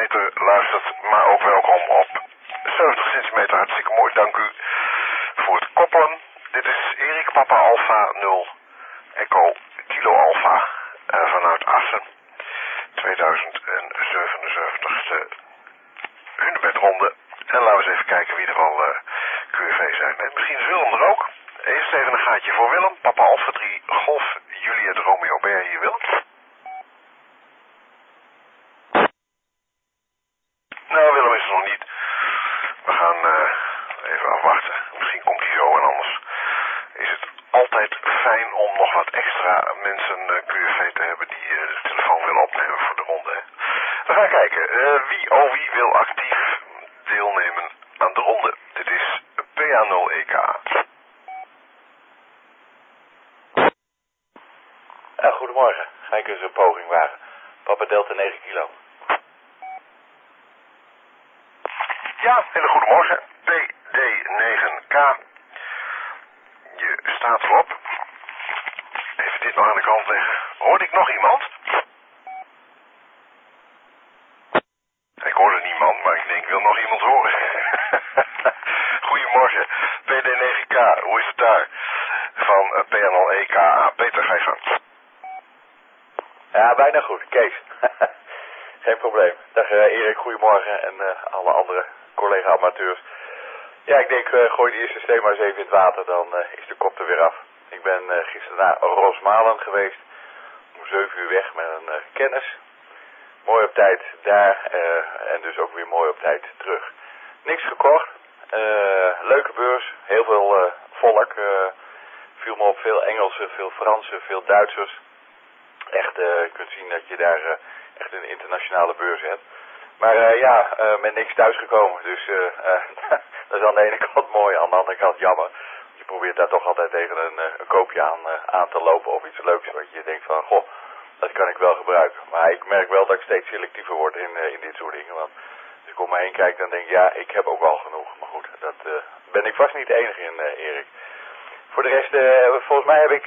centimeter luistert, maar ook welkom op 70 centimeter. Hartstikke mooi, dank u voor het koppelen. Dit is Erik, Papa Alpha 0 Echo Kilo Alpha vanuit Assen. 2077ste hunebedronde. En laten we eens even kijken wie er al QFV zijn. En misschien is Willem er ook. Eerst even een gaatje voor Willem. Papa Alpha 3 Golf Juliet Romeo. Ben jij hier, Willem? Nou, Willem is er nog niet. We gaan even afwachten. Misschien komt hij zo en anders is het altijd fijn om nog wat extra mensen QFV te hebben die de telefoon willen opnemen voor de ronde. Hè. We gaan kijken wie wil actief deelnemen aan de ronde. Dit is PA0EK. Goedemorgen, ga ik eens een poging wagen. Papa Delta 9 kilo. Ja, hele goedemorgen. PD9K. Je staat erop. Even dit nog aan de kant leggen. Hoorde ik nog iemand? Ik hoorde niemand, maar ik denk ik wil nog iemand horen. Goedemorgen. PD9K, hoe is het daar? Van PNL-EK. Peter, ga je gang. Ja, bijna goed. Kees. Geen probleem. Dag Erik, goedemorgen en alle andere collega-amateurs. Ja, ik denk, gooi die eerste steen maar eens even in het water, dan is de kop er weer af. Ik ben gisteren naar Rosmalen geweest, om 7 uur weg met een kennis. Mooi op tijd daar en dus ook weer mooi op tijd terug. Niks gekocht, leuke beurs, heel veel volk, viel me op, veel Engelsen, veel Fransen, veel Duitsers. Echt, je kunt zien dat je daar echt een internationale beurs hebt. Maar met niks thuisgekomen. Dus dat is aan de ene kant mooi, aan de andere kant jammer. Je probeert daar toch altijd tegen een koopje aan te lopen of iets leuks wat je denkt van, goh, dat kan ik wel gebruiken. Maar ik merk wel dat ik steeds selectiever word in dit soort dingen. Want als ik om me heen kijk, dan denk ik, ja, ik heb ook wel genoeg. Maar goed, dat ben ik vast niet de enige in, Erik. Voor de rest, volgens mij heb ik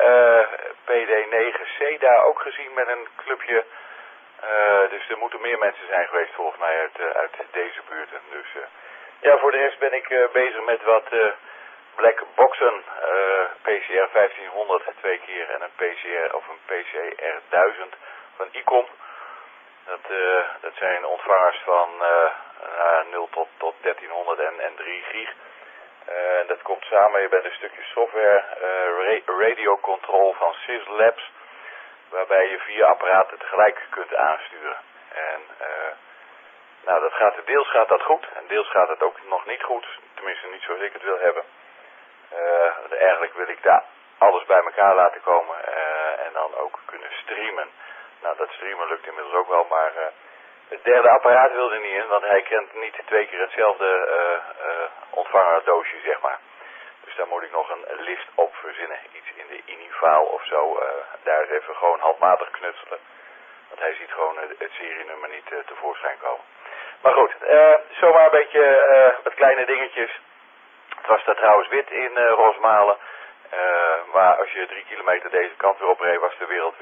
PD9C daar ook gezien met een clubje. Dus er moeten meer mensen zijn geweest volgens mij uit deze buurten. Dus ja, voor de rest ben ik bezig met wat black boxen. PCR 1500 2 keer en een PCR of een PCR 1000 van ICOM. Dat zijn ontvangers van 0 tot 1300 en 3 gig. Dat komt samen met een stukje software, radio control van Syslabs, waarbij je 4 apparaten tegelijk kunt aansturen. En nou, deels gaat dat goed en deels gaat het ook nog niet goed, tenminste niet zoals ik het wil hebben. Eigenlijk wil ik daar alles bij elkaar laten komen en dan ook kunnen streamen. Nou, dat streamen lukt inmiddels ook wel, maar het derde apparaat wilde niet in, want hij kent niet 2 keer hetzelfde ontvangerdoosje, zeg maar. Dus daar moet ik nog een list op verzinnen. Iets in de INI-file of zo. Daar is even gewoon handmatig knutselen. Want hij ziet gewoon het serienummer niet tevoorschijn komen. Maar goed, zomaar een beetje met kleine dingetjes. Het was daar trouwens wit in Rosmalen. Maar als je 3 kilometer deze kant weer opreed, was de wereld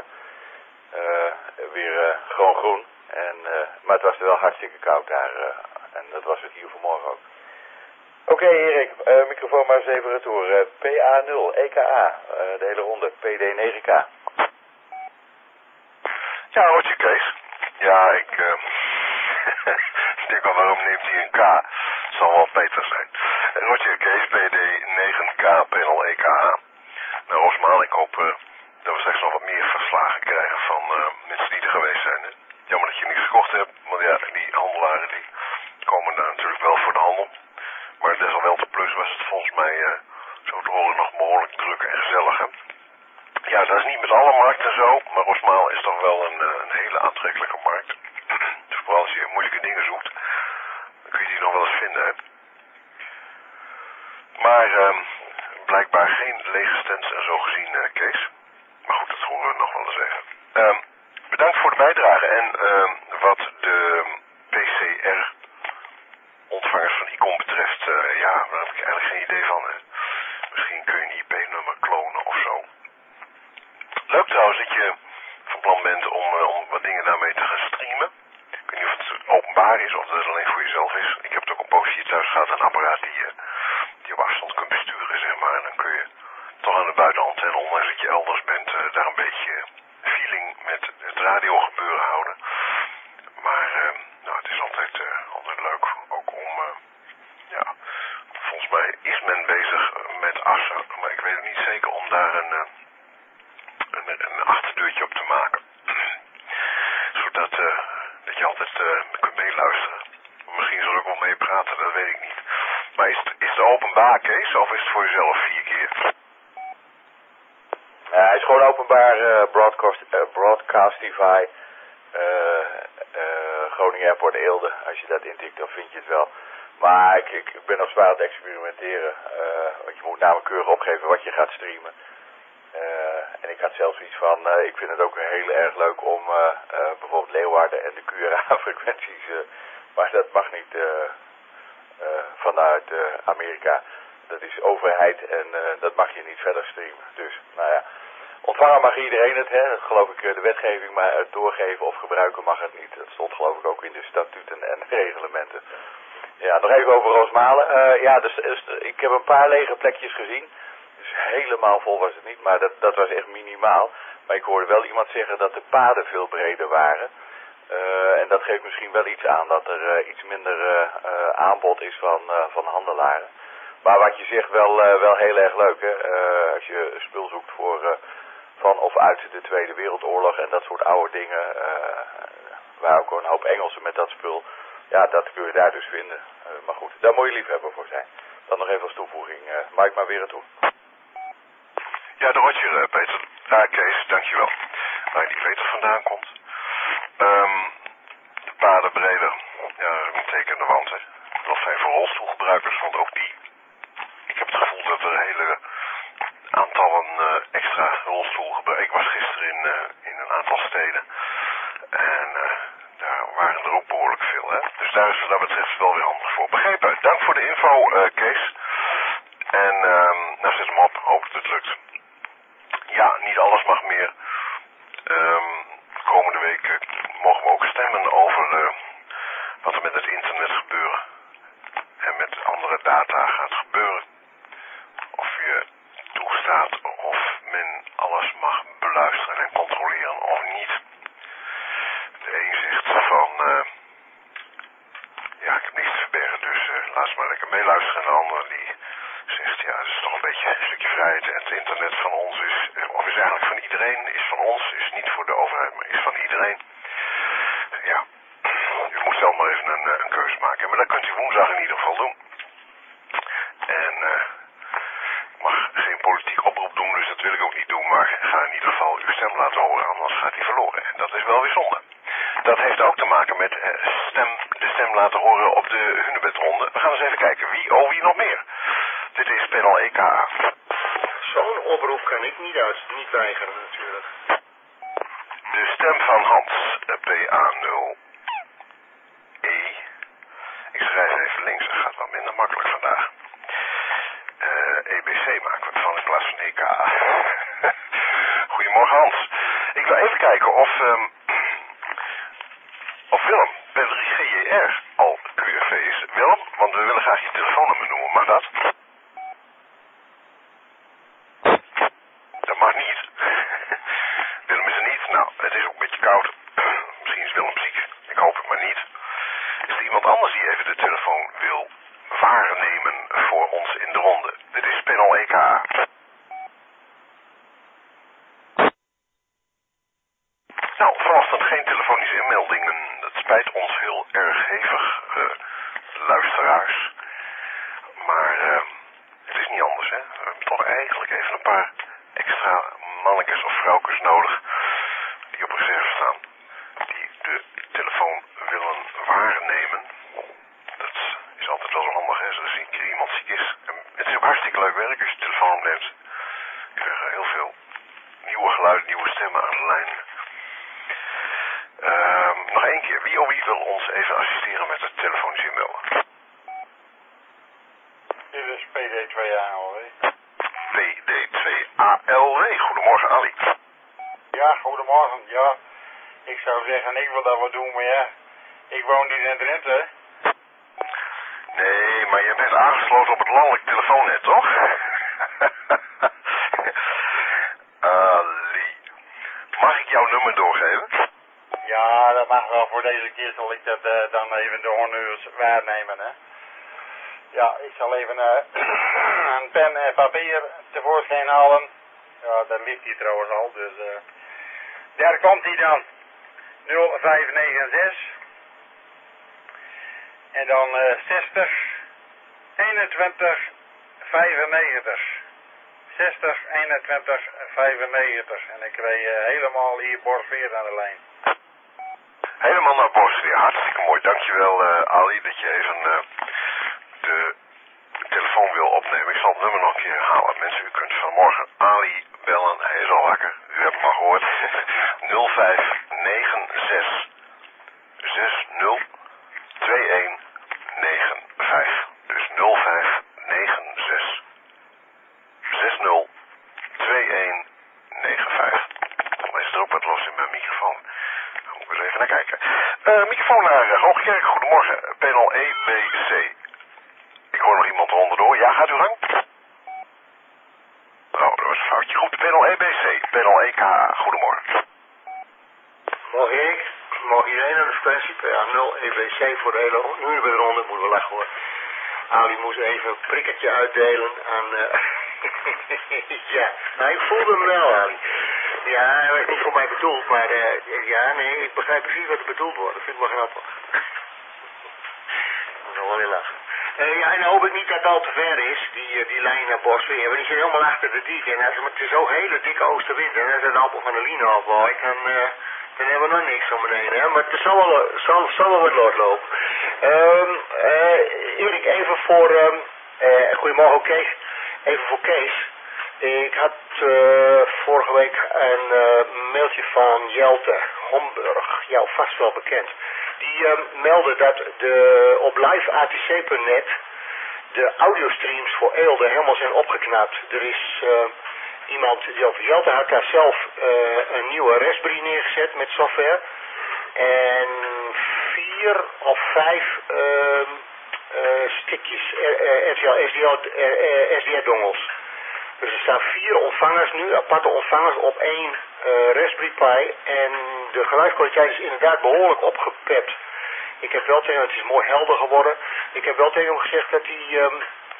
weer gewoon groen. Maar het was er wel hartstikke koud daar. En dat was het hier vanmorgen ook. Oké, Erik, microfoon maar eens even retour. PA0, EKA, de hele ronde, PD9K. Ja, Roger Kees. Ja, ik denk al, waarom neemt hij een K? Het zal wel Peter zijn. Roger Kees, PD9K, PNL-EK. Nou, Rosmaal, ik hoop dat we straks nog wat meer verslagen krijgen van mensen die er geweest zijn. Hè? Jammer dat je niks gekocht hebt, want ja, die handelaren die komen daar natuurlijk wel voor de handel. Maar desalniettemin was het volgens mij zo te horen nog behoorlijk druk en gezellig. Hè? Ja, dat is niet met alle markten zo, maar Rosmalen is toch wel een hele aantrekkelijke markt. Dus vooral als je moeilijke dingen zoekt, dan kun je die nog wel eens vinden. Hè? Maar blijkbaar geen lege stands en zo gezien, Kees. Maar goed, dat horen we nog wel eens even. Bedankt voor de bijdrage. En wat de PCR ontvangers van ICOM betreft, ja, daar heb ik eigenlijk geen idee van. Hè. Misschien kun je een IP-nummer klonen of zo. Leuk trouwens dat je van plan bent om wat dingen daarmee te gaan streamen. Ik weet niet of het spaar is of dat het alleen voor jezelf is. Ik heb het ook een poosje hier thuis gehad, een apparaat die op afstand kunt besturen, zeg maar. En dan kun je toch aan de buitenantenne, ondanks dat je elders bent, daar een beetje feeling met het radiogebeuren houden. Maar nou, het is altijd leuk, ook om, ja, volgens mij is men bezig met Assen, maar ik weet het niet zeker om daar een achterdeurtje op te maken. Zodat dat je altijd kunt meeluisteren. Misschien zal ik ook wel mee praten, dat weet ik niet. Maar is het openbaar, Kees, of is het voor jezelf 4 keer? Hij is gewoon openbaar, Broadcastify, Groningen Airport Eelde. Als je dat intikt, dan vind je het wel. Maar ik ben nog zwaar aan het experimenteren. Want je moet namelijk keurig opgeven wat je gaat streamen. En ik had zelfs iets van, ik vind het ook heel erg leuk om bijvoorbeeld Leeuwarden en de QRA-frequenties, maar dat mag niet vanuit Amerika. Dat is overheid en dat mag je niet verder streamen. Dus, nou ja, ontvangen mag iedereen het, hè? Dat geloof ik de wetgeving, maar het doorgeven of gebruiken mag het niet. Dat stond geloof ik ook in de statuten en reglementen. Ja, nog even over Roosmalen. Ja, dus ik heb een paar lege plekjes gezien. Dus helemaal vol was het niet, maar dat was echt minimaal. Maar ik hoorde wel iemand zeggen dat de paden veel breder waren. En dat geeft misschien wel iets aan dat er iets minder aanbod is van handelaren. Maar wat je zegt wel heel erg leuk, hè. Als je spul zoekt van of uit de Tweede Wereldoorlog en dat soort oude dingen. Waar ook een hoop Engelsen met dat spul. Ja, dat kun je daar dus vinden. Maar goed, daar moet je liefhebber voor zijn. Dan nog even als toevoeging. Maak maar weer het doen. Ja, de Roger, Peter. Kees, dankjewel. Waar die Peter vandaan komt. De paden breder. Ja, dat is een teken aan de wand, hè. Dat zijn voor rolstoelgebruikers, want ook die... Ik heb het gevoel dat er hele aantallen extra rolstoelgebruikers... Ik was gisteren in een aantal steden. En daar waren er ook behoorlijk veel, hè. Dus daar is wat dat betreft wel weer handig voor. Begrepen. Dank voor de info, Kees. En nou, zet hem op. Hoop dat het lukt. Ja, niet alles mag meer. Komende week mogen we ook stemmen over wat er met het internet gebeurt. En met andere data gaat gebeuren. Of je toestaat of men alles mag beluisteren en controleren of niet. De een zegt van... ja, ik heb niks te verbergen, dus laat ze maar lekker meeluisteren. En de ander die zegt, ja, het is toch een beetje een stukje vrijheid. En het internet van ons is, of is eigenlijk van iedereen, is van ons, is niet voor de overheid, maar is van iedereen. Ja, u moet zelf maar even een keuze maken. Maar dat kunt u woensdag in ieder geval doen. En ik mag geen politiek oproep doen, dus dat wil ik ook niet doen. Maar ga in ieder geval uw stem laten horen, anders gaat die verloren. En dat is wel weer zonde. Dat heeft ook te maken met de stem laten horen op de Hunebedronde. We gaan eens even kijken. Wie nog meer? Dit is panel EKA. Zo'n oproep kan ik niet weigeren natuurlijk. De stem van Hans, PA0E. Ik schrijf even links, dat gaat wat minder makkelijk vandaag. EBC maken we van in plaats van EKA. Goedemorgen Hans. Ik wil even kijken of Willem bij 3GJR al QRV is. Willem, want we willen graag je telefoonnummer noemen. Mag dat? Dat mag niet. Willem is er niet. Nou, het is ook een beetje koud. Misschien is Willem ziek. Ik hoop het maar niet. Is er iemand anders die even de telefoon wil waarnemen voor ons in de ronde? Dit is panel EK. Nou, vanochtend geen telefonische inmeldingen. Dat spijt ons heel erg hevig, luisteraars. Maar het is niet anders, hè. We hebben toch eigenlijk even een paar extra mannetjes of vrouwtjes nodig die op reserve staan. Die de telefoon willen waarnemen. Dat is altijd wel zo handig, hè. Als er een keer iemand ziek is. En het is ook hartstikke leuk werk als je de telefoon opneemt. Je krijgt heel veel nieuwe geluiden, nieuwe stemmen aan de lijn. Nog één keer. Wie wil ons even assisteren met het telefonisch inmelden? Dit is PD2ALW. PD2ALW. Goedemorgen, Ali. Ja, goedemorgen. Ja, ik zou zeggen, ik wil dat wat doen, maar ja, Ik woon niet in Drenthe. Nee, maar je bent aangesloten op het landelijk telefoonnet, toch? Ali. Mag ik jouw nummer doorgeven? Ja, dat mag wel. Voor deze keer zal ik dat dan even de honneurs waarnemen, hè. Ja, ik zal even een pen en papier tevoorschijn halen. Ja, dat ligt hier trouwens al, dus daar komt hij dan. 0596 en dan 60 21 95 60 21 95 en ik kreeg helemaal hier Borsveer aan de lijn. Helemaal naar Borsveer, hartstikke mooi. Dankjewel Ali dat je even de telefoon wil opnemen. Ik zal het nummer nog een keer herhalen. Mensen, u kunt vanmorgen Ali bellen, hij is al wakker. U hebt hem al gehoord. 0596 60 2195. Dus 0596 60 2195. Dan is er ook wat los in mijn microfoon. Dan moet ik eens even naar kijken. Microfoon naar Hoogkerk. Goedemorgen. Panel EBC. Ik hoor nog iemand onderdoor. Ja, gaat u gang? Oh, dat was een foutje. Goed, panel EBC. Panel EKA. Goedemorgen. Morgen ik. Morgen iedereen aan de frequentie. PA0 EBC voor de hele nu weer ronde. Moeten we lachen hoor. Ali moest even een prikkertje uitdelen aan... ja, nou, ik voelde hem wel, Ali. Ja, hij was niet voor mij bedoeld, maar ja, nee, ik begrijp precies wat er bedoeld wordt. Dat vind ik wel grappig. Ik moet wel weer lachen. Ja, en dan hoop ik niet dat het al te ver is, die lijn naar Borsveer. Want die zit helemaal achter de dik. En als het is zo'n hele dikke oostenwind en als het appel van de line afwaait, dan hebben we nog niks om meteen, hè. Maar het zal wel wat loslopen. Erik, even voor... goedemorgen Kees. Even voor Kees. Ik had vorige week een mailtje van Jelte Homburg, jou vast wel bekend. Die meldde dat op liveatc.net de audiostreams voor Eelde helemaal zijn opgeknapt. Er is iemand, Jelte had daar zelf een nieuwe Raspberry neergezet met software. En 4 of 5 stickjes SDR-dongels. Dus er staan 4 ontvangers nu, aparte ontvangers op 1 Raspberry Pi. En de geluidskwaliteit is inderdaad behoorlijk opgepept. Ik heb wel tegen hem, het is mooi helder geworden. Ik heb wel tegen hem gezegd dat hij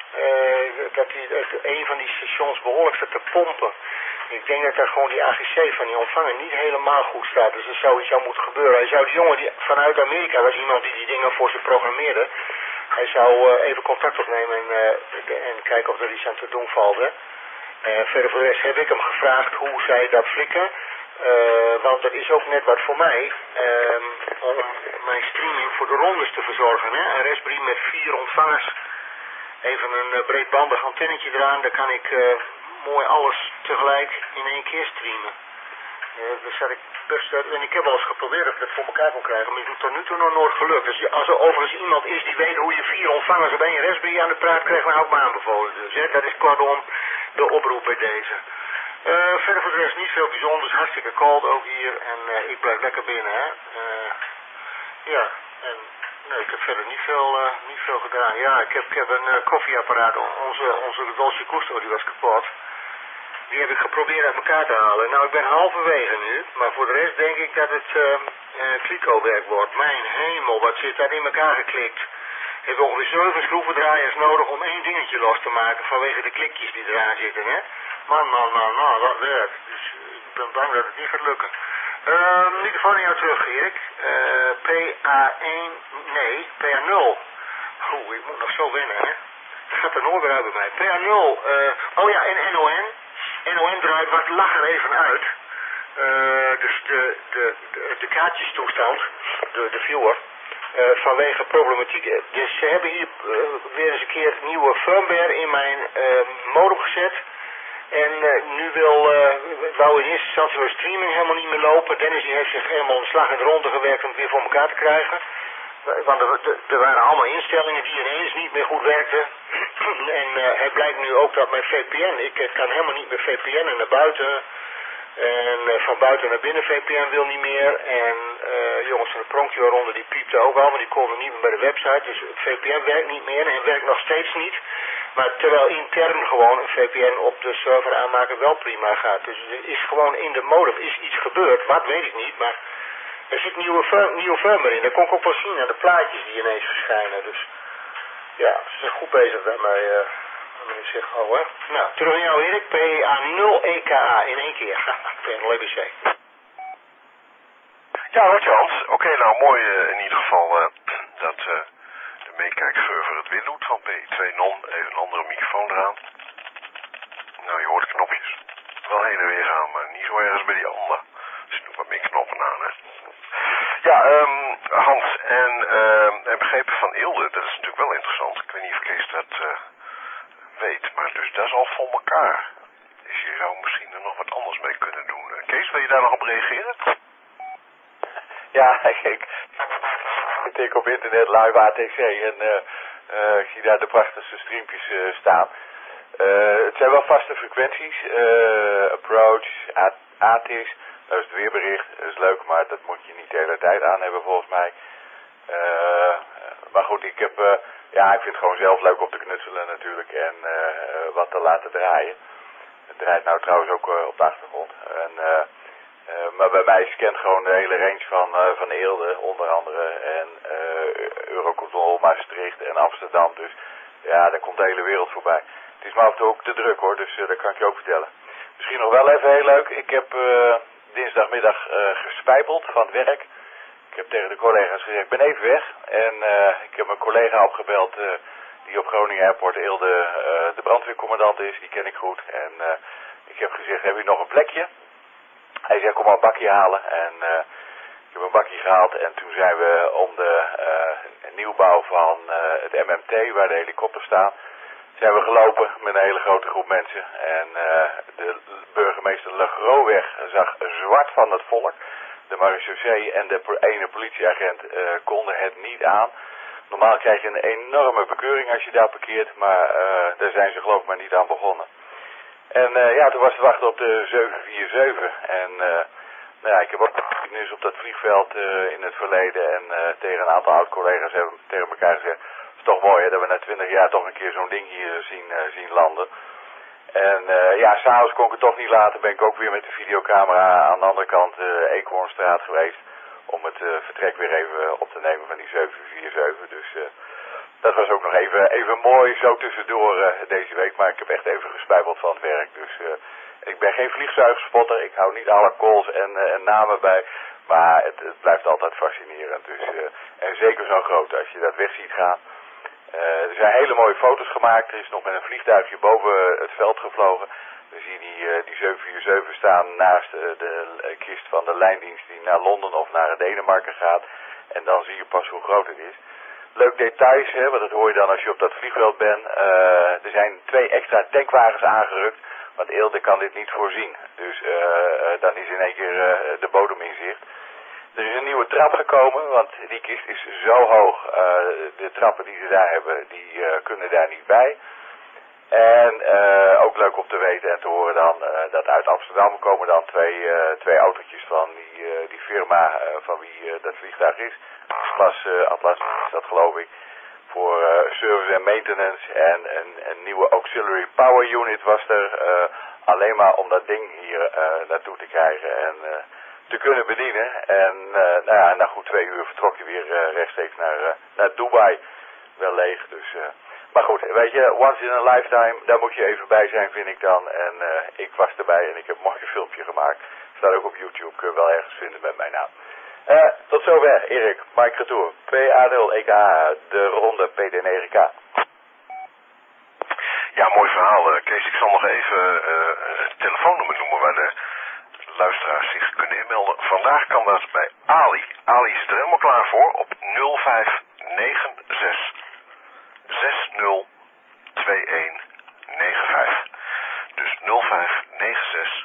een van die stations behoorlijk staat te pompen. Ik denk dat daar gewoon die AGC van die ontvanger niet helemaal goed staat. Dus er zou iets aan moeten gebeuren. Hij zou die jongen die vanuit Amerika, was iemand die dingen voor ze programmeerde. Hij zou even contact opnemen en kijken of er iets aan te doen valt. Hè. Verder voor de rest heb ik hem gevraagd hoe zij dat flikken. Want dat is ook net wat voor mij. Om mijn streaming voor de rondes te verzorgen. Hè. Een Raspberry met 4 ontvangers. Even een breedbandig antennetje eraan. Dan kan ik mooi alles tegelijk in 1 keer streamen. Dus dat ik best, en ik heb wel eens geprobeerd of ik dat voor elkaar kon krijgen, maar het is tot nu toe nog nooit gelukt. Dus als er overigens iemand is die weet hoe je 4 ontvangers op 1 Raspberry aan de praat krijgt, dan hou ik me aanbevolen. Dus hè, dat is kortom de oproep bij deze. Verder voor de rest niet veel bijzonders, hartstikke koud ook hier en ik blijf lekker binnen. Hè. Ja, en nee, ik heb verder niet veel gedaan. Ja, ik heb een koffieapparaat, onze Dolce Gusto, die was kapot. Die heb ik geprobeerd uit elkaar te halen. Nou, ik ben halverwege nu, maar voor de rest denk ik dat het kliko-werk wordt. Mijn hemel, wat zit daar in elkaar geklikt. Ik heb ongeveer 7 schroevendraaiers nodig om 1 dingetje los te maken vanwege de klikjes die eraan zitten, hè. Man, wat werk. Dus ik ben bang dat het niet gaat lukken. Microfoon naar jou terug, Erik. PA1, nee, PA0. Oeh, ik moet nog zo wennen, hè. Het gaat er nooit weer uit bij mij. PA0, oh ja, en NON. NON draait wat langer even uit. Dus de kaartjestoestand, de viewer, vanwege problematiek. Dus ze hebben hier weer eens een keer nieuwe firmware in mijn modem gezet. En nu wou in eerste instantie de streaming helemaal niet meer lopen. Dennis die heeft zich helemaal een slag in de ronde gewerkt om het weer voor elkaar te krijgen. Want er waren allemaal instellingen die ineens niet meer goed werkten. En het blijkt nu ook dat mijn VPN, ik kan helemaal niet meer VPN'en naar buiten. En van buiten naar binnen VPN wil niet meer. En jongens van de Pronkio-ronde die piepten ook al, maar die konden niet meer bij de website. Dus het VPN werkt niet meer en werkt nog steeds niet. Maar terwijl intern gewoon een VPN op de server aanmaken wel prima gaat. Dus er is gewoon in de modem iets gebeurd. Wat weet ik niet, maar er zit nieuwe firmware in. Dat kon ik ook wel zien aan de plaatjes die ineens verschijnen. Dus ja, ze zijn goed bezig daarmee. Meneer Zeggo, hè? Nou, terug naar jou Erik. PA0EKA in één keer. PNL-EBC. Ja, wat Jans. Oké, nou mooi in ieder geval dat de meekijkserver het weer doet van P2 Non. Even een andere microfoon eraan. Nou, je hoort knopjes. Wel heen en weer gaan, maar niet zo ergens bij die ander. Er zitten nog wat meer knoppen aan, hè. Ja, Hans, en begrepen van Eelde, dat is natuurlijk wel interessant. Ik weet niet of Kees dat weet, maar dus dat is al voor elkaar. Dus je zou misschien er nog wat anders mee kunnen doen. Kees, wil je daar nog op reageren? Ja, ik tik op internet live ATC en ik zie daar de prachtigste streampjes staan. Het zijn wel vaste frequenties. Approach, ATIS, dat is het weerbericht. Dat is leuk, maar dat moet je niet de hele tijd aan hebben volgens mij. Maar goed, ik vind het gewoon zelf leuk om te knutselen natuurlijk en wat te laten draaien. Het draait nou trouwens ook op de achtergrond. Maar bij mij scant gewoon de hele range van Eelde onder andere en Eurocontrol, Maastricht en Amsterdam. Dus ja, daar komt de hele wereld voorbij. Het is maar af en toe ook te druk hoor, dus dat kan ik je ook vertellen. Misschien nog wel even heel leuk. Ik heb dinsdagmiddag gespijpeld van het werk. Ik heb tegen de collega's gezegd, ik ben even weg. En ik heb mijn collega opgebeld die op Groningen Airport Eelde de brandweercommandant is. Die ken ik goed. En ik heb gezegd, heb je nog een plekje? Hij zei, kom maar een bakje halen. En ik heb een bakje gehaald en toen zijn we om de nieuwbouw van het MMT, waar de helikopters staan, zijn we gelopen met een hele grote groep mensen. En de burgemeester Legroweg zag zwart van het volk. De marechaussee en de ene politieagent konden het niet aan. Normaal krijg je een enorme bekeuring als je daar parkeert, maar daar zijn ze geloof ik maar niet aan begonnen. En toen was te wachten op de 747. En ik heb ook nieuws op dat vliegveld in het verleden en tegen een aantal oud-collega's hebben tegen elkaar gezegd, het is toch mooi hè, dat we na 20 jaar toch een keer zo'n ding hier zien landen. En s'avonds kon ik het toch niet laten, ben ik ook weer met de videocamera aan de andere kant Eekhoornstraat geweest om het vertrek weer even op te nemen van die 747. Dus dat was ook nog even mooi zo tussendoor deze week, maar ik heb echt even gespijbeld van het werk. Dus ik ben geen vliegtuigspotter, ik hou niet alle calls en namen bij, maar het blijft altijd fascinerend. Dus, en zeker zo groot als je dat weg ziet gaan. Er zijn hele mooie foto's gemaakt. Er is nog met een vliegtuigje boven het veld gevlogen. Dan zie je die 747 staan naast de kist van de lijndienst die naar Londen of naar Denemarken gaat. En dan zie je pas hoe groot het is. Leuk details, hè, want dat hoor je dan als je op dat vliegveld bent. Er zijn 2 extra tankwagens aangerukt, want Eelde kan dit niet voorzien. Dus dan is in één keer de bodem in zicht. Er is een nieuwe trap gekomen, want die kist is zo hoog. De trappen die ze daar hebben, die kunnen daar niet bij. En ook leuk om te weten en te horen dan dat uit Amsterdam komen dan twee autootjes van die firma van wie dat vliegtuig is. Atlas is dat geloof ik. Voor service en maintenance en een nieuwe auxiliary power unit was er. Alleen maar om dat ding hier naartoe te krijgen en te kunnen bedienen. En na goed 2 uur vertrok hij weer rechtstreeks naar Dubai. Wel leeg, dus... maar goed, weet je, once in a lifetime, daar moet je even bij zijn, vind ik dan. En ik was erbij en ik heb een mooi filmpje gemaakt. Staat ook op YouTube, wel ergens vinden met mijn naam. Tot zover, Erik, Mike Retour, PA0EKA, de ronde PD9K. Ja, mooi verhaal, Kees. Ik zal nog even het telefoonnummer noemen waar de luisteraars zich kunnen inmelden. Vandaag kan dat bij Ali. Ali is er helemaal klaar voor op 0596 602195. Dus 0596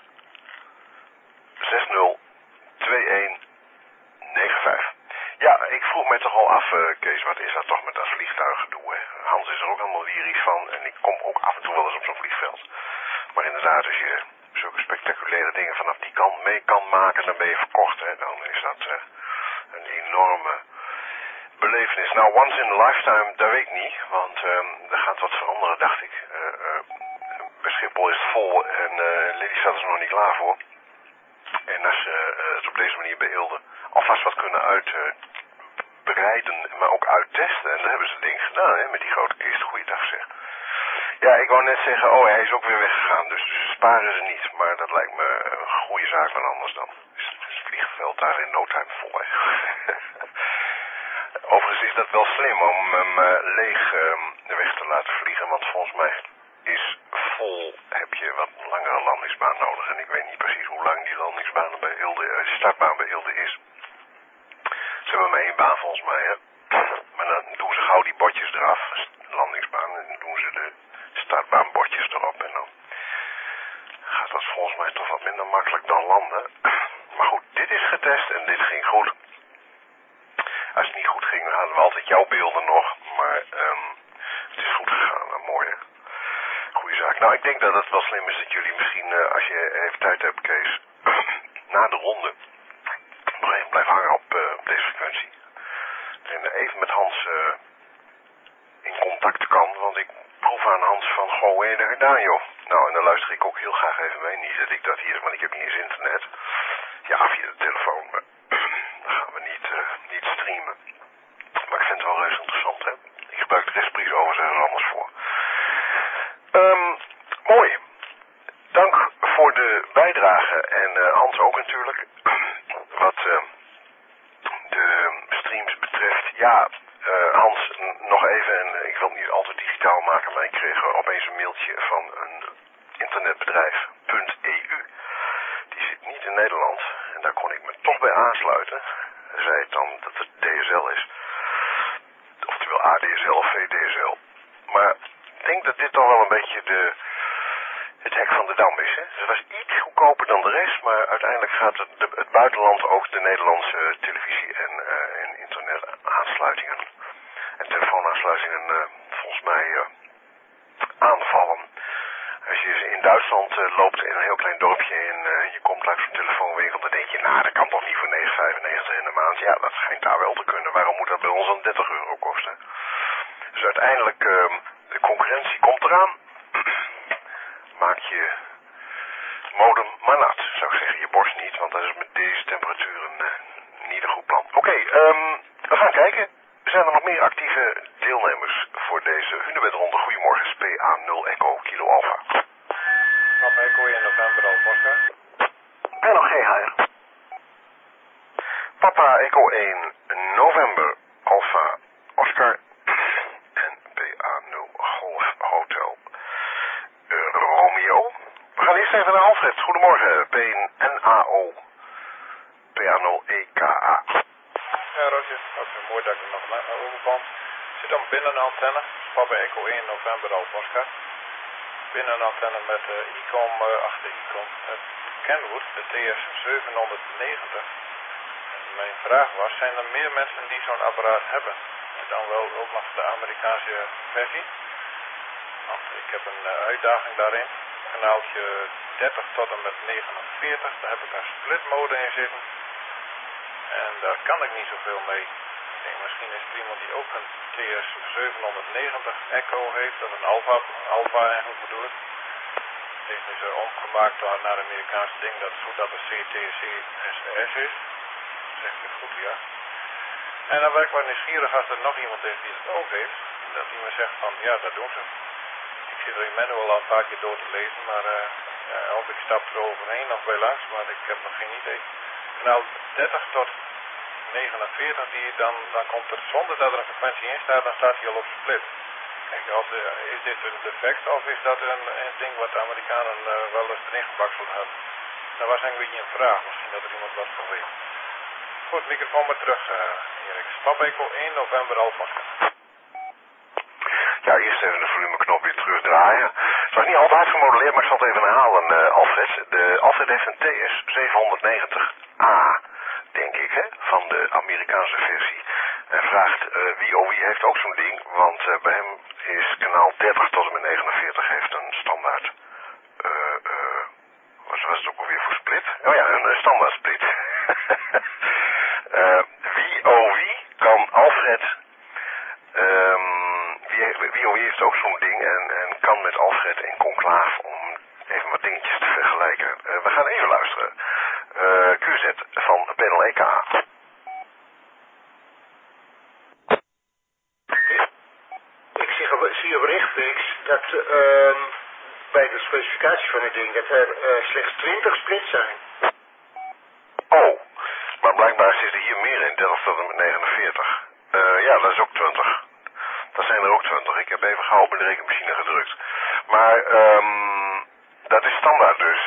602195. Ja, ik vroeg me toch al af, Kees, wat is dat toch met dat vliegtuiggedoe, hè? Hans is er ook allemaal lyrisch van en ik kom ook af en toe wel eens op zo'n vliegveld. Maar inderdaad, als je zulke spectaculaire dingen vanaf die kant mee kan maken, dan ben je verkocht. Hè? Dan is dat een enorme belevenis. Nou, once in a lifetime, dat weet ik niet, want er gaat wat veranderen, dacht ik. Bij Schiphol is het vol en Lelystad is er nog niet klaar voor. En als ze het op deze manier bij Eelde alvast wat kunnen uitbreiden, maar ook uittesten, en dat hebben ze denk ik gedaan, hè, met die grote kist. Goeiedag zeg. Ja, ik wou net zeggen, oh, hij is ook weer weggegaan, dus sparen ze niet. Maar dat lijkt me een goede zaak, maar anders dan. Dus het vliegveld daar in no time vol, hè. Overigens is dat wel slim om hem leeg weg te laten vliegen, want volgens mij is vol, heb je wat langere landingsbaan nodig. En ik weet niet precies hoe lang die landingsbaan bij Eelde, startbaan bij Eelde is. Ze hebben maar één baan volgens mij, hè. Maar dan doen ze gauw die bordjes eraf, landingsbaan, en dan doen ze de startbaanbordjes erop. En dan gaat dat volgens mij toch wat minder makkelijk dan landen. Maar goed, dit is getest en dit ging goed. Als het niet goed ging, dan hadden we altijd jouw beelden nog. Maar het is goed gegaan. Nou, mooi, hè? Goeie zaak. Nou, ik denk dat het wel slim is dat jullie misschien, als je even tijd hebt, Kees, na de ronde nog even blijven hangen op deze frequentie. En even met Hans in contact kan, want ik proef aan Hans van, goh, hoe heb je dat gedaan, joh? Nou, en dan luister ik ook heel graag even mee. Niet dat ik dat hier, want ik heb niet eens internet. Ja, via de telefoon, maar dan gaan we niet streamen. Maar ik vind het wel reuze interessant, hè. Ik gebruik de restprijs overigens ergens anders voor. Mooi. Dank voor de bijdrage en Hans ook natuurlijk. Wat de streams betreft, ja, Hans, nog even, en ik wil het niet altijd digitaal maken, maar ik kreeg opeens een mailtje van een internetbedrijf, .eu. Die zit niet in Nederland en daar kon ik me toch bij aansluiten. Hij zei dan dat het DSL is. Oftewel ADSL of VDSL. Maar ik denk dat dit toch wel een beetje het hek van de dam is. Hè? Dus het was iets goedkoper dan de rest, maar uiteindelijk gaat het buitenland ook de Nederlandse televisie en internetaansluitingen en telefoonaansluitingen volgens mij aanvallen. Als je in Duitsland loopt in een heel klein dorpje en je komt langs zo'n telefoonwinkel, dan denk je, nou, dat kan toch niet voor 9,95 in de maand? Ja, dat schijnt daar wel te kunnen. Waarom moet dat bij ons dan €30 kosten? Dus uiteindelijk, de concurrentie komt eraan. Maak je modem maar nat, zou ik zeggen. Je borst niet, want dat is met deze temperaturen niet een goed plan. Oké, we gaan kijken. Zijn er nog meer actieve deelnemers voor deze Hunebedronde? Goedemorgen, SPA0 Echo Kilo Alpha. Papa Echo in november al, Oscar. En nog geen haar. Papa Echo 1 November Alpha Oscar en PA0 Golf Hotel Romeo. We gaan eerst even naar Alfred. Goedemorgen, PNAO PA0 EKA. Ja, Roger. Mooi dat ik er nog naar overkwam. Ik zit dan binnen een antenne. Papa Echo 1 november al, Oscar. Binnen een antenne met ICOM achter ICOM. Kenwood, de TS790. En mijn vraag was, zijn er meer mensen die zo'n apparaat hebben? En dan wel ook nog de Amerikaanse versie. Want ik heb een uitdaging daarin. Kanaaltje 30 tot en met 49. Daar heb ik een splitmode in zitten. En daar kan ik niet zoveel mee. Ik denk, misschien is er iemand die ook een TS790 Echo heeft. Dat is een Alpha eigenlijk bedoel ik. Technisch omgemaakt naar een Amerikaanse ding. Dat is goed dat het CTC-SS is. Zeg ik het goed, ja. En dan ben ik wel nieuwsgierig als er nog iemand is die het ook heeft. Dat die me zegt van, ja, dat doen ze. Ik zit er in manual al een paar keer door te lezen, maar of ik stap er overheen of bij langs, maar ik heb nog geen idee. Nou, 30 tot 49, dan komt er zonder dat er een frequentie in staat, dan staat hij al op split. Kijk, is dit een defect of is dat een ding wat de Amerikanen wel eens erin gebakseld hebben? Dat was een beetje een vraag, misschien dat er iemand wat van weet. Goed, microfoon maar terug, Erik. Papa Echo 1 november Alpha. Ja, eerst even de volumeknop weer terugdraaien. Het was niet al te hard gemodelleerd, maar ik zal het even herhalen, Alfred. Alfred heeft een TS790A, denk ik, hè, van de Amerikaanse versie. En vraagt wie heeft ook zo'n ding, want bij hem is kanaal 30 tot en met 49 heeft een standaard, wat is wat was het ook alweer voor split? Oh ja, een standaard split. Wie kan Alfred... wie heeft ook zo'n ding en kan met Alfred in conclave om even wat dingetjes te vergelijken. We gaan even luisteren. QZ van Panel EK. Ik zie op Richtpix dat bij de specificatie van het ding dat er slechts 20 splits zijn. Oh, maar blijkbaar zitten hier meer in, 30 tot en met 49. Ja, dat is ook 20. Dat zijn er ook 20. Ik heb even gauw op de rekenmachine gedrukt. Maar dat is standaard dus.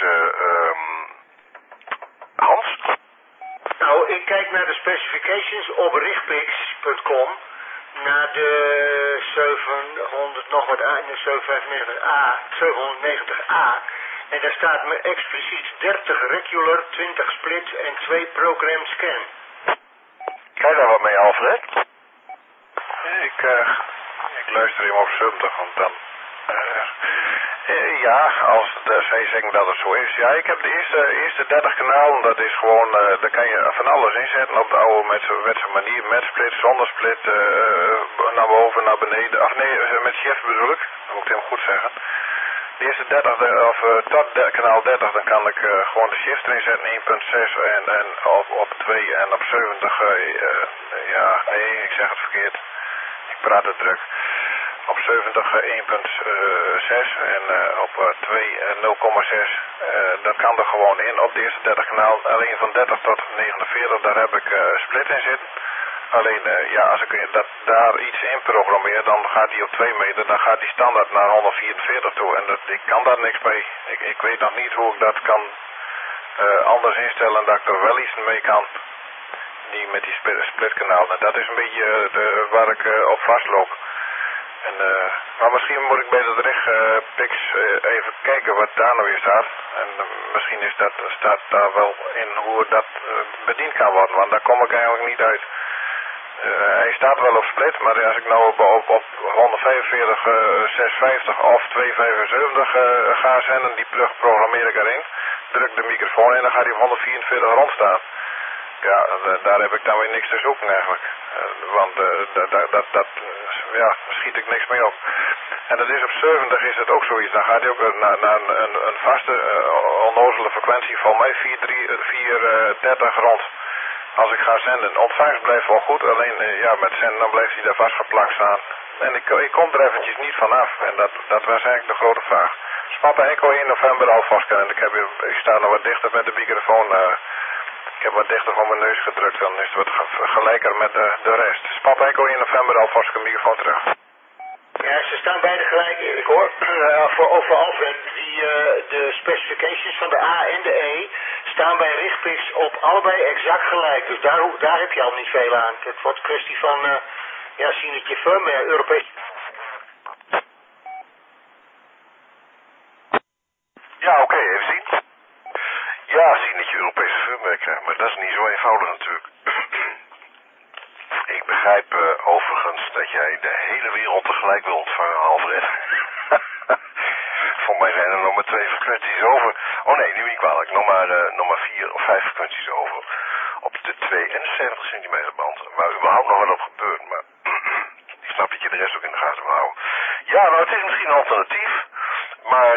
Hans? Nou, ik kijk naar de specifications op richtpix.com. Naar de 700 nog wat A en de 790A. En daar staat me expliciet 30 regular, 20 splits en 2 program scan. Krijg je daar wat mee, Alfred? Ik luister hem op 70, want dan... ja, als zij zeggen dat het zo is. Ja, ik heb de eerste 30 kanalen, dat is gewoon, daar kan je van alles inzetten op de oude met zijn manier, met split, zonder split, naar boven, naar beneden. Of nee, met shift bedoel ik, dat moet ik hem goed zeggen. De eerste 30, of tot kanaal 30, dan kan ik gewoon de shift erin zetten, 1.6 en op 2 en op 70, ja, nee, ik zeg het verkeerd. Ik praat het druk. Op 70 1.6 en op 2 0,6. Dat kan er gewoon in op de eerste 30 kanaal. Alleen van 30 tot 49, daar heb ik split in zitten. Alleen, ja, als ik daar iets in programmeer, dan gaat hij op 2 meter, dan gaat hij standaard naar 144 toe. En ik kan daar niks mee. Ik weet nog niet hoe ik dat kan anders instellen, dat ik er wel iets mee kan. Die met die splitkanaal. Dat is een beetje waar ik op vastloop. Maar misschien moet ik bij de Richtpix even kijken wat daar nou weer staat. En misschien staat daar wel in hoe dat bediend kan worden, want daar kom ik eigenlijk niet uit. Hij staat wel op split, maar als ik nou op 145, 650 of 275 ga zenden, die plug programmeer ik erin, druk de microfoon in, dan gaat hij op 144 rond staan. Ja, daar heb ik dan weer niks te zoeken eigenlijk. Want ja, schiet ik niks mee op. En dat is op 70 is het ook zoiets. Dan gaat hij ook naar een vaste onnozele frequentie van mij 430 rond. Als ik ga zenden. Ontvangst blijft wel goed, alleen ja, met zenden dan blijft hij daar vastgeplakt staan. En ik kom er eventjes niet vanaf. En dat was eigenlijk de grote vraag. Papa Echo 1 november alvast en ik sta nog wat dichter met de microfoon. Ik heb wat dichter van mijn neus gedrukt, dan is het wat gelijker met de rest. Papa Echo 1 november alvast een microfoon terug. Ja, ze staan beide gelijk, Erik hoor. Over Alfred, de specifications van de A en de E staan bij Richtpix op allebei exact gelijk. Dus daar heb je al niet veel aan. Het wordt een kwestie van, ja, zien dat je firmware Europees... Ja, oké, even zien. Ja, zien dat je Europese firmware krijgt, maar dat is niet zo eenvoudig natuurlijk. Ik begrijp overigens dat jij de hele wereld tegelijk wil ontvangen, Alfred. Voor mij zijn er nog maar 2 frequenties over. Oh nee, nu niet kwalijk. Nog maar 4 of 5 frequenties over. Op de 72 centimeter band. Waar überhaupt nog wel op gebeurt, maar ik snap dat je de rest ook in de gaten wil houden. Ja, nou het is misschien een alternatief. Maar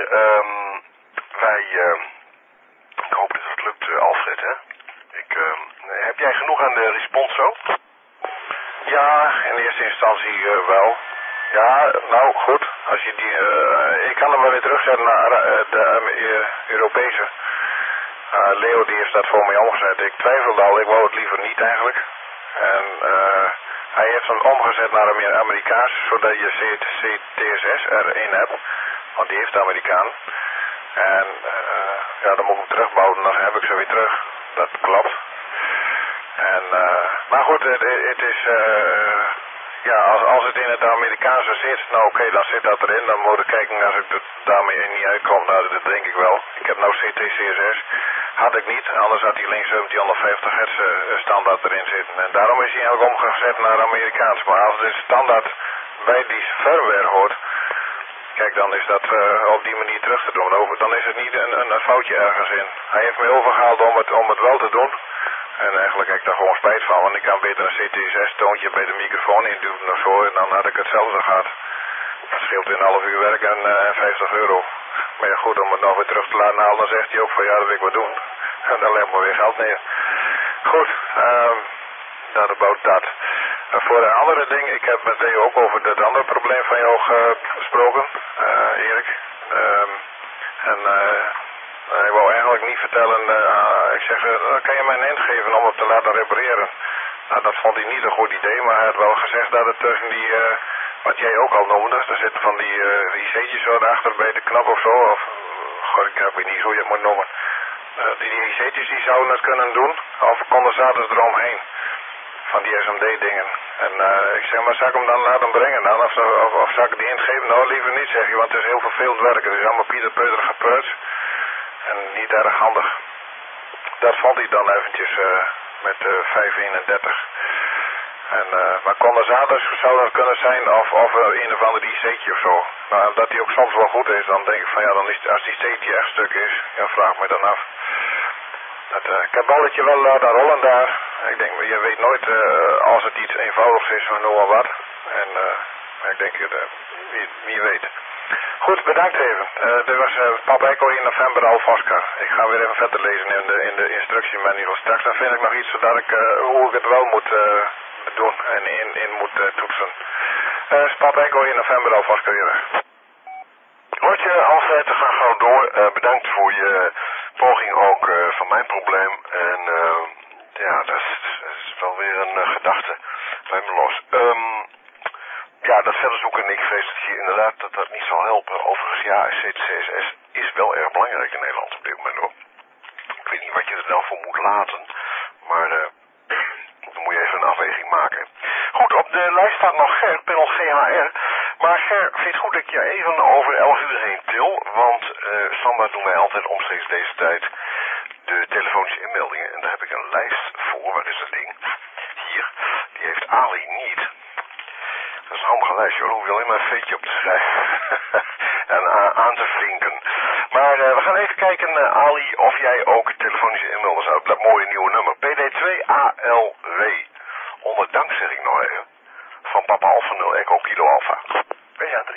ik hoop dat het lukt, Alfred, hè? Heb jij genoeg aan de responso? Ja, in eerste instantie wel. Ja, nou goed. Als je ik kan hem wel weer terugzetten naar de Europese. Leo die heeft dat voor mij omgezet. Ik twijfelde al, ik wou het liever niet eigenlijk. En hij heeft hem omgezet naar Amerikaans, zodat je CTSS erin hebt. Want die heeft de Amerikaan. En ja, dan moet ik hem terugbouwen, dan heb ik ze weer terug. Dat klopt. En, maar goed, het is, ja, als het in het Amerikaanse zit, nou oké, dan zit dat erin. Dan moet ik kijken als ik daarmee niet uitkom. Nou, dat denk ik wel. Ik heb nou CTCSS. Had ik niet, anders had hij links 1750 hertz standaard erin zitten. En daarom is hij eigenlijk omgezet naar Amerikaans. Maar als het standaard bij die firmware hoort, kijk, dan is dat op die manier terug te doen. Dan is het niet een foutje ergens in. Hij heeft mij overgehaald om het wel te doen. En eigenlijk heb ik daar gewoon spijt van, want ik kan beter een CT6-toontje bij de microfoon induwen of zo. En dan had ik hetzelfde gehad. Dat scheelt in een half uur werk en €50. Maar ja, goed, om het nog weer terug te laten halen, dan zegt hij ook van ja, dat wil ik wat doen. En dan leggen we weer geld neer. Goed, dat about dat. Voor een andere ding, ik heb met Leo ook over dat andere probleem van jou gesproken, Erik. Hij wou eigenlijk niet vertellen, ik zeg, kan je mij een hint geven om het te laten repareren? Nou, dat vond hij niet een goed idee, maar hij had wel gezegd dat het tussen die, wat jij ook al noemde, er zitten van die IC'tjes zo achter bij de knop of zo, of, god, ik weet niet hoe je het moet noemen. Die IC'tjes die zouden het kunnen doen, of condensators eromheen. Van die SMD-dingen. En ik zeg, maar zou ik hem dan laten brengen dan? Of zou ik die ingeven? Nou, liever niet, zeg je, want het is heel vervelend werk. Het is allemaal pieterpeuterig gepreuts. En niet erg handig. Dat vond hij dan eventjes met 531. Maar condensators zou dat kunnen zijn of een of ander IC'tje of zo. Maar dat die ook soms wel goed is, dan denk ik van ja, dan is, als die IC'tje echt stuk is, ja, vraag me dan af. Ik heb balletje wel laten rollen daar. Ik denk, je weet nooit als het iets eenvoudigs is van noem wat. En ik denk, wie weet. Goed, bedankt even. Dit was Papa Echo in november Alf Oscar. Ik ga weer even verder lezen in de instructiemanual. Straks dan vind ik nog iets zodat ik hoe ik het wel moet doen en in moet toetsen. Papa Echo in november Alf Oscar weer. Roger, Alfred, we gaan gewoon door. Bedankt voor je poging ook van mijn probleem. En ja, dat is wel weer een gedachte bij me los. Ja, dat verder zoeken, ik vrees dat je inderdaad dat niet zal helpen. Overigens, ja, CTCSS is wel erg belangrijk in Nederland op dit moment hoor. Ik weet niet wat je er nou voor moet laten, maar dan moet je even een afweging maken. Goed, op de lijst staat nog Ger, panel GHR. Maar Ger, vind je het goed dat ik je even over 11 uur heen til? Want standaard doen wij altijd omstreeks deze tijd de telefonische inmeldingen. En daar heb ik een lijst voor. Wat is dat ding? Hier. Die heeft Ali niet. Dat is een handige lijstje hoor. Hoef je alleen maar een veetje op te schrijven. En aan te vinken. Maar we gaan even kijken, Ali, of jij ook telefonische inmelders uit dat mooie nieuwe nummer. PD2ALW. Onder dank zeg ik nog even. Van Papa Alpha 0 Echo Kilo Alpha. PA3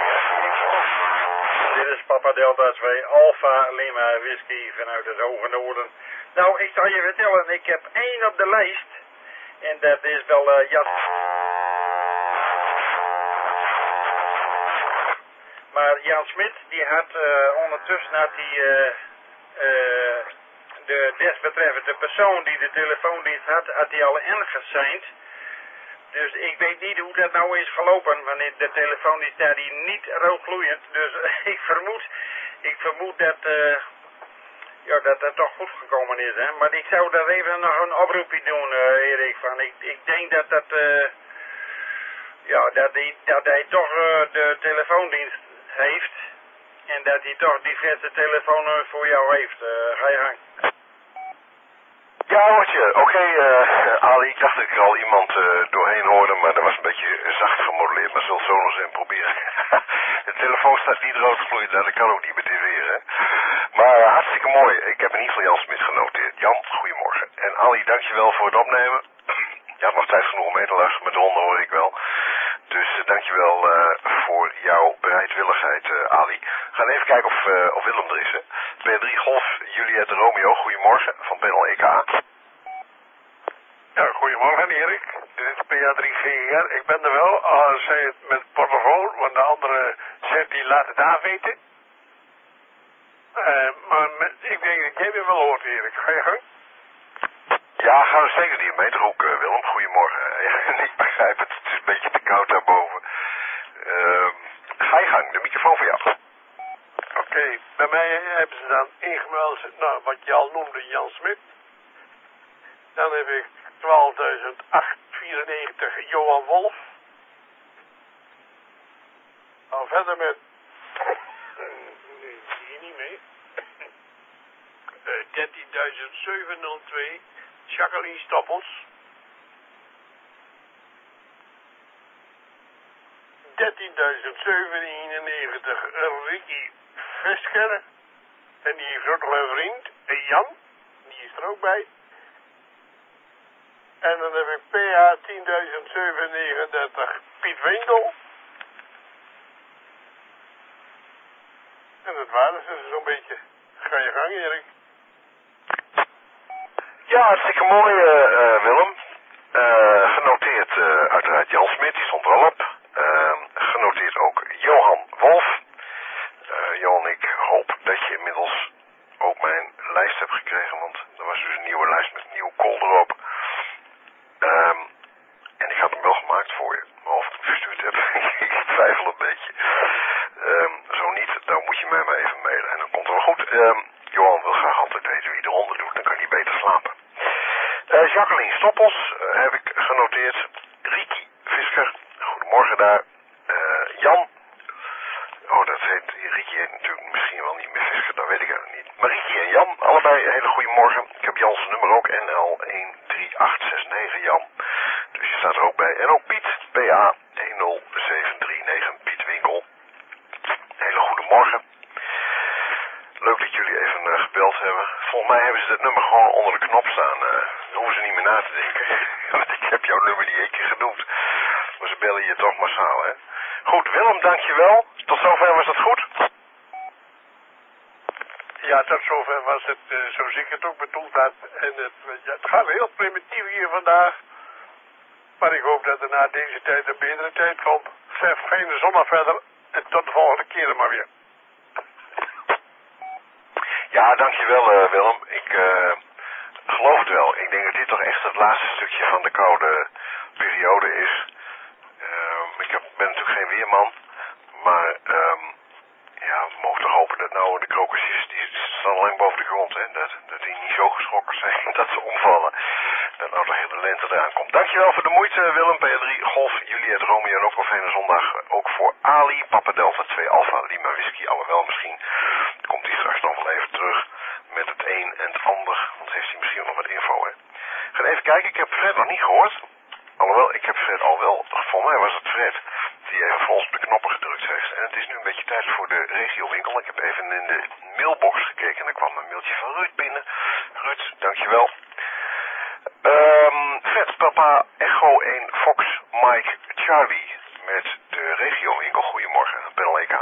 Dit is Papa Delta 2 Alpha Lima Whisky vanuit het hoge noorden. Nou, ik zal je vertellen, ik heb 1 op de lijst. En dat is wel Jan. Maar Jan Smit, die had ondertussen de desbetreffende persoon die de telefoondienst had hij al ingesigned. Dus ik weet niet hoe dat nou is gelopen, want de telefoondienst staat hier niet roodgloeiend. Dus ik vermoed dat dat toch goed gekomen is. Hè? Maar ik zou daar even nog een oproepje doen, Erik. Van ik denk dat hij toch de telefoondienst heeft. En dat hij toch diverse telefoonnummers voor jou heeft. Ga je gang. Ja, Roger. Oké, Ali, ik dacht dat ik er al iemand doorheen hoorde, maar dat was een beetje zacht gemodelleerd. Maar zullen zo nog eens proberen. De telefoon staat niet roodgloeiend, dat kan ook niet met tv, hè. Maar hartstikke mooi. Ik heb in ieder geval Jan Smit genoteerd. Jan, goedemorgen. En Ali, dankjewel voor het opnemen. Je had nog tijd genoeg om mee te luisteren, met de honden hoor ik wel. Dus dankjewel voor jouw bereidwilligheid, Ali. We gaan even kijken of Willem er is, hè. P3 Golf, Juliet Romeo, goedemorgen, van panel EK. Ja, goedemorgen Erik. Dit is PA3GR. Ik ben er wel, zei het met portofoon, want de andere zegt die laat het daar weten. Maar ik denk dat jij weer wel hoort, Erik. Ga je gang? Ja, gaan we zeker die meterhoek, Willem. Goedemorgen. Ik begrijp het, het is een beetje te koud daarboven. Ga je gang, de microfoon voor jou. Oké, bij mij hebben ze dan ingemeld, nou, wat je al noemde, Jan Smit. Dan heb ik 12.894 Johan Wolf. Nou, verder met... nee, zie je niet mee. 13.702 Jacqueline Stoppels. Ricky Vesker. En die heeft ook nog een vriend, Jan. Die is er ook bij. En dan heb ik PA 10.739 Piet Winkel. En dat waren ze zo'n beetje. Ga je gang, Erik. Ja, hartstikke mooi, Willem. Genoteerd uiteraard Jan Smit, die stond er al op. Genoteerd ook Johan Wolf. Johan, ik hoop dat je inmiddels ook mijn lijst hebt gekregen, want er was dus een nieuwe lijst met een nieuwe call erop. En ik had hem wel gemaakt voor je, maar of ik hem verstuurd heb, ik twijfel een beetje. Zo niet, dan moet je mij maar even mailen en dan komt het wel goed. Johan wil graag altijd weten wie eronder doet, dan kan hij beter slapen. Jacqueline Stoppels heb ik genoteerd. Ricky Visker, goedemorgen daar. Jan, dat heet, Ricky heet natuurlijk misschien wel niet meer Visker, dat weet ik eigenlijk niet. Maar Ricky en Jan, allebei een hele goede morgen. Ik heb Jans nummer ook, NL13869 Jan. Dus je staat er ook bij. En ook Piet, PA 10739 Piet Winkel. Hele goede morgen. Leuk dat jullie even gebeld hebben. Volgens mij hebben ze dat nummer gewoon onder de knop staan. Daar hoeven ze niet meer na te denken. Want ik heb jouw nummer niet één keer genoemd. Maar ze bellen je toch massaal, hè. Goed, Willem, dankjewel. Tot zover was dat goed? Ja, tot zover was het zoals ik het ook bedoeld had. En het gaat heel primitief hier vandaag. Maar ik hoop dat er na deze tijd een betere tijd komt. Fijne zondag verder. En tot de volgende keer maar weer. Ja, dankjewel Willem. Ik geloof het wel. Ik denk dat dit toch echt het laatste stukje van de koude periode is. Ik ben natuurlijk geen weerman. Maar ja, we mogen toch hopen dat nou de krokusjes, die staan lang boven de grond, hè. Dat die niet zo geschrokken zijn dat ze omvallen. Dat nou de hele lente eraan komt. Dankjewel voor de moeite Willem. PR3 Golf, Juliet, Romeo en ook een fijne zondag. Ook voor Ali, Papa Delta 2 Alpha Lima Whisky. Alhoewel misschien komt hij straks nog wel even terug met het een en het ander. Want heeft hij misschien nog wat info, hè. Ga even kijken, ik heb Fred nog niet gehoord. Alhoewel, ik heb Fred al wel, voor mij was het Fred die even voor ons op de knoppen gedrukt heeft. En het is nu een beetje tijd voor de regiowinkel. Ik heb even in de mailbox gekeken en er kwam een mailtje van Ruud binnen. Ruud, dankjewel. Fred, Papa, Echo 1, Fox, Mike, Charlie met de regiowinkel. Goedemorgen, Panel EK.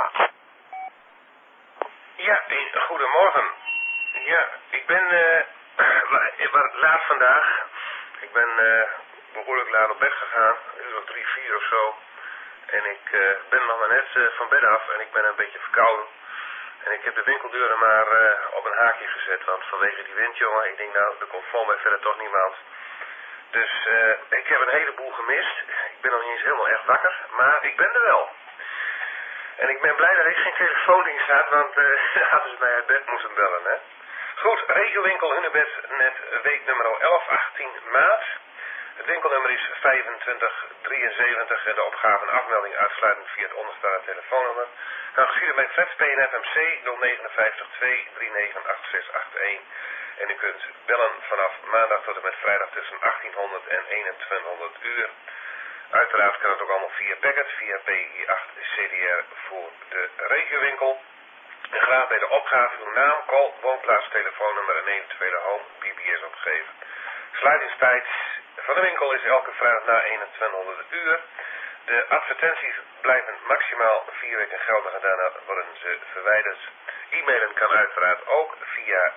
Ja, goedemorgen. Ja, ik ben laat vandaag. Ik ben behoorlijk laat op bed gegaan, uur of 3, 4 of zo. En ik ben nog maar net van bed af en ik ben een beetje verkouden. En ik heb de winkeldeuren maar op een haakje gezet, want vanwege die wind, jongen, ik denk nou, er komt vol mij verder toch niemand. Dus ik heb een heleboel gemist. Ik ben nog niet eens helemaal echt wakker, maar ik ben er wel. En ik ben blij dat ik geen telefoondienst had, want hadden ze mij uit bed moeten bellen, hè. Goed, regiowinkel Hunebed, net week nummer 11-18 maart. Het winkelnummer is 2573 en de opgave en afmelding uitsluitend via het onderstaande telefoonnummer. Kan geschieden met Fred PNFMC 059 239 8681. En u kunt bellen vanaf maandag tot en met vrijdag tussen 1800 en 2100 uur. Uiteraard kan het ook allemaal via packet, via PI8 CDR voor de regiowinkel. En graag bij de opgave uw naam, call, woonplaats, telefoonnummer en eventuele home BBS opgeven. Sluitingstijd van de winkel is elke vrijdag na 2100 uur. De advertenties blijven maximaal 4 weken geldig en daarna worden ze verwijderd. E-mailen kan uiteraard ook via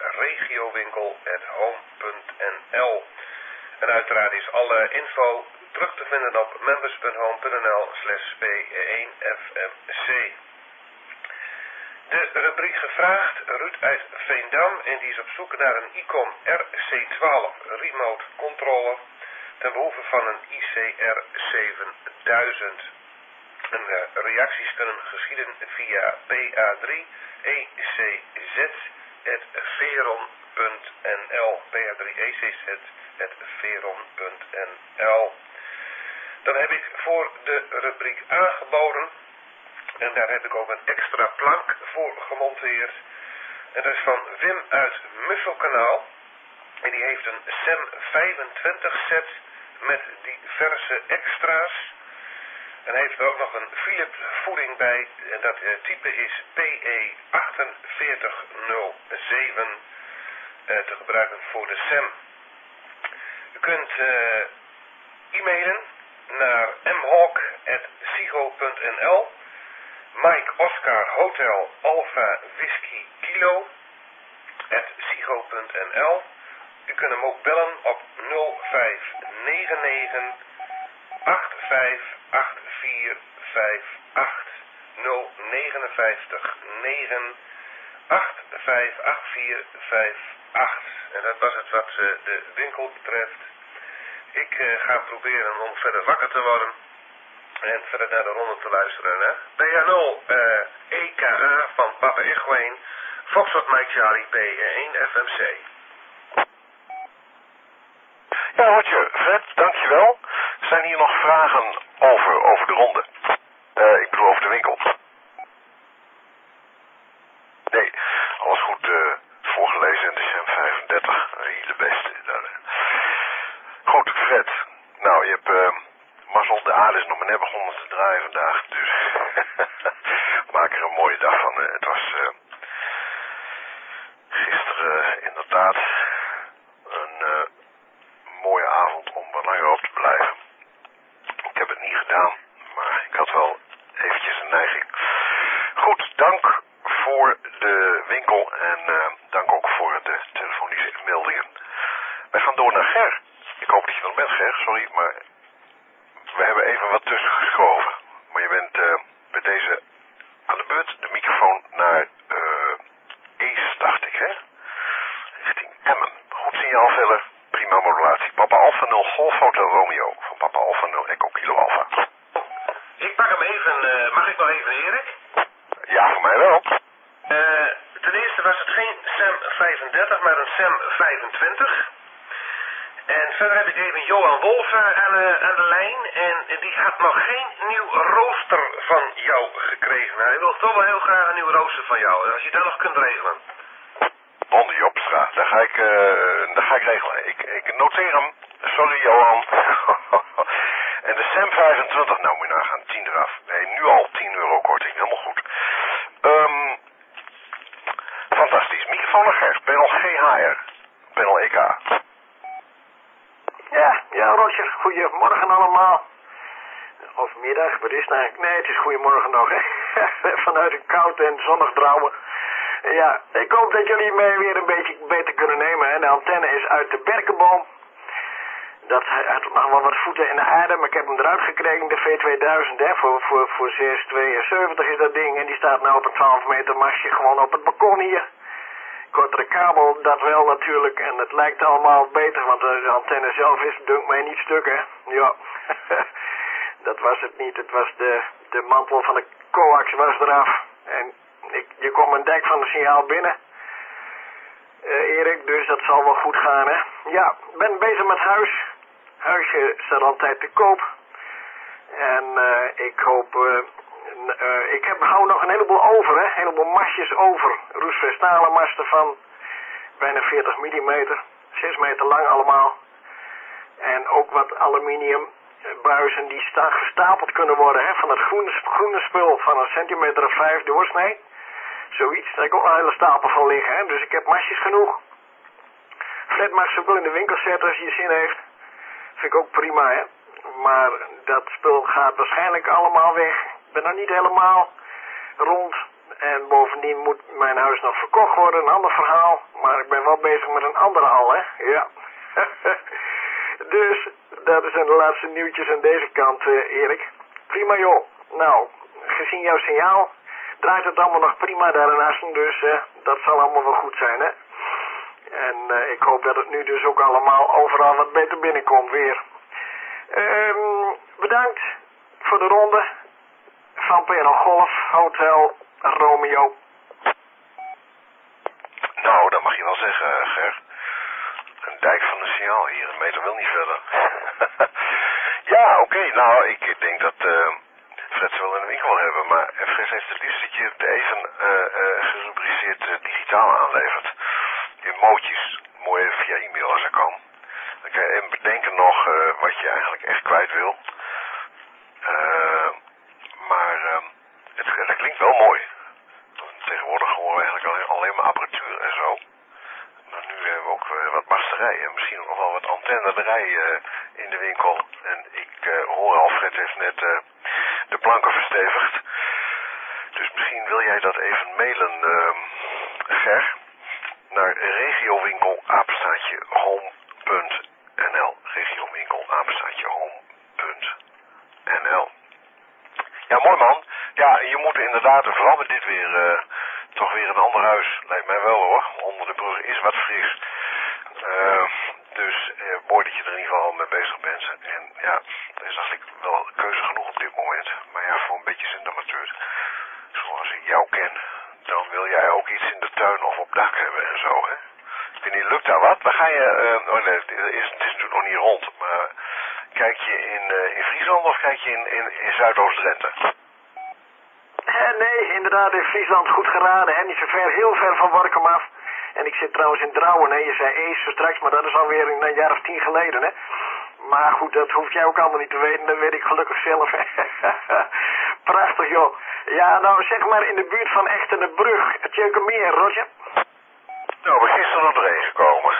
regiowinkel@home.nl. En uiteraard is alle info terug te vinden op members.home.nl/P1FMC. De rubriek gevraagd, Ruud uit Veendam, en die is op zoek naar een ICOM RC12 remote controller ten behoeve van een ICR 7000. En reacties kunnen geschieden via PA3 ECZ@veron.nl. PA3 ECZ@veron.nl. Dan heb ik voor de rubriek aangeboden. En daar heb ik ook een extra plank voor gemonteerd. En dat is van Wim uit Musselkanaal. En die heeft een SEM 25 set met diverse extra's. En hij heeft er ook nog een Philip voeding bij. En dat type is PE4807 te gebruiken voor de SEM. U kunt e-mailen naar mhawk@sigo.nl, Mike Oscar Hotel Alpha Whisky Kilo @sigo.nl. U kunt hem ook bellen op 0599 858458 059 9 858458. En dat was het wat de winkel betreft. Ik ga proberen om verder wakker te worden en verder naar de ronde te luisteren. Hè? PNO EKA van Papa Echo Foxtrot Mike Charlie P1 FMC. Ja, Roger, Fred, dankjewel. Zijn hier nog vragen over de ronde? Ik bedoel over de winkel. Nee, alles goed voorgelezen in de SEM 35. Hier de beste. Goed, Fred. Nou, je hebt mazzel, de aarde is nog maar net begonnen te draaien vandaag. Dus maak er een mooie dag van. Het was gisteren inderdaad een mooie avond om wat langer op te blijven. Ik heb het niet gedaan, maar ik had wel eventjes een neiging. Goed, dank voor de winkel en dank ook voor de telefonische meldingen. Wij gaan door naar Ger. Ik hoop dat je nog bent, Ger. Sorry, maar we hebben even wat tussen geschoven. Maar je bent bij deze aan de beurt. De microfoon naar Ace, dacht ik, hè? Richting Emmen. Goed signaal verder. Prima modulatie. Papa Alpha 0 Golf Hotel Romeo. Van Papa Alpha 0 Echo Kilo Alpha. Ik pak hem even. Mag ik nog even, Erik? Ja, voor mij wel. Ten eerste was het geen SEM 35, maar een SEM 25. En verder heb ik even Johan Wolf aan de lijn. En die had nog geen nieuw rooster van jou gekregen. Hij wil toch wel heel graag een nieuw rooster van jou. Als je dat nog kunt regelen. Onder Jopstra. Dat ga ik regelen. Ik noteer hem. Sorry, Johan. En de SEM 25, nou moet je nagaan, 10 eraf. Nee, nu al 10 euro korting. Helemaal goed. Fantastisch. Microfoon naar Gers. Panel GHR. Panel EK. Ja, Roger. Goedemorgen allemaal. Of middag, wat is het eigenlijk? Nee, het is goedemorgen nog, hè. Vanuit een koud en zonnig Drouwen. Ja, ik hoop dat jullie mij weer een beetje beter kunnen nemen, hè. De antenne is uit de berkenboom. Dat had nog wel wat voeten in de aarde, maar ik heb hem eruit gekregen, de V2000, hè. Voor 672 is dat ding. En die staat nou op een 12 meter mastje gewoon op het balkon hier. Kortere kabel, dat wel natuurlijk. En het lijkt allemaal beter, want de antenne zelf is, dunkt mij niet stuk, hè. Ja, dat was het niet. Het was de mantel van de coax was eraf. En je komt een dek van het signaal binnen. Erik, dus dat zal wel goed gaan, hè. Ja, ben bezig met huis. Huisje staat altijd te koop. En ik hoop... hou nog een heleboel over, hè. Een heleboel mastjes over. Roestvestalen masten van bijna 40 mm. 6 meter lang allemaal. En ook wat aluminium buizen die gestapeld kunnen worden, hè. Van het groene spul van een centimeter of 5 doorsnee. Zoiets. Daar heb ik ook een hele stapel van liggen, hè. Dus ik heb mastjes genoeg. Fred mag ze ook wel in de winkel zetten als hij zin heeft. Vind ik ook prima, hè. Maar dat spul gaat waarschijnlijk allemaal weg. Ik ben nog niet helemaal rond. En bovendien moet mijn huis nog verkocht worden. Een ander verhaal. Maar ik ben wel bezig met een andere al, hè. Ja. Dus, dat zijn de laatste nieuwtjes aan deze kant, Erik. Prima, joh. Nou, gezien jouw signaal draait het allemaal nog prima daarnaast. Dus dat zal allemaal wel goed zijn, hè. En ik hoop dat het nu dus ook allemaal overal wat beter binnenkomt weer. Bedankt voor de ronde van PNL Golf Hotel Romeo. Nou, dat mag je wel zeggen, Ger. Een dijk van een signaal hier, een meter wil niet verder. Ja, oké, nou, ik denk dat Fred ze wel in de winkel wil hebben, maar Fred heeft het liefst dat je het even gerubriceerd digitaal aanlevert. In mootjes, mooi even via e-mail als er kan. Dan kan je even bedenken nog wat je eigenlijk echt kwijt wil. wel mooi. Tegenwoordig horen we eigenlijk alleen maar apparatuur en zo. Maar nu hebben we ook wat masterij en misschien ook nog wel wat antennerij in de winkel. En ik hoor Alfred heeft net de planken verstevigd. Dus misschien wil jij dat even mailen, Ger, naar regiowinkel@home.nl. regiowinkel@home.nl. Ja, mooi man. Ja, je moet inderdaad, vooral met dit weer, toch weer een ander huis. Lijkt mij wel hoor. Onder de brug is wat fris. Dus mooi dat je er in ieder geval mee bezig bent. En ja, er is eigenlijk wel keuze genoeg op dit moment. Maar ja, voor een beetje zendamateur, zoals ik jou ken, dan wil jij ook iets in de tuin of op dak hebben en zo, hè. Ik weet niet, lukt daar wat? Dan ga je, oh nee, het is natuurlijk nog niet rond, maar kijk je in Friesland of kijk je in Zuidoost-Drenthe? Nee, inderdaad in Friesland goed geraden, hè. Niet zo ver, heel ver van Workum af. En ik zit trouwens in Drouwen, hè. Je zei Ees straks, maar dat is alweer een jaar of 10 geleden, hè. Maar goed, dat hoef jij ook allemaal niet te weten, dat weet ik gelukkig zelf, hè. Prachtig, joh. Ja, nou zeg maar in de buurt van Echternebrug, het Tjeukenmeer, Roger. Nou, we gisteren nog doorheen gekomen.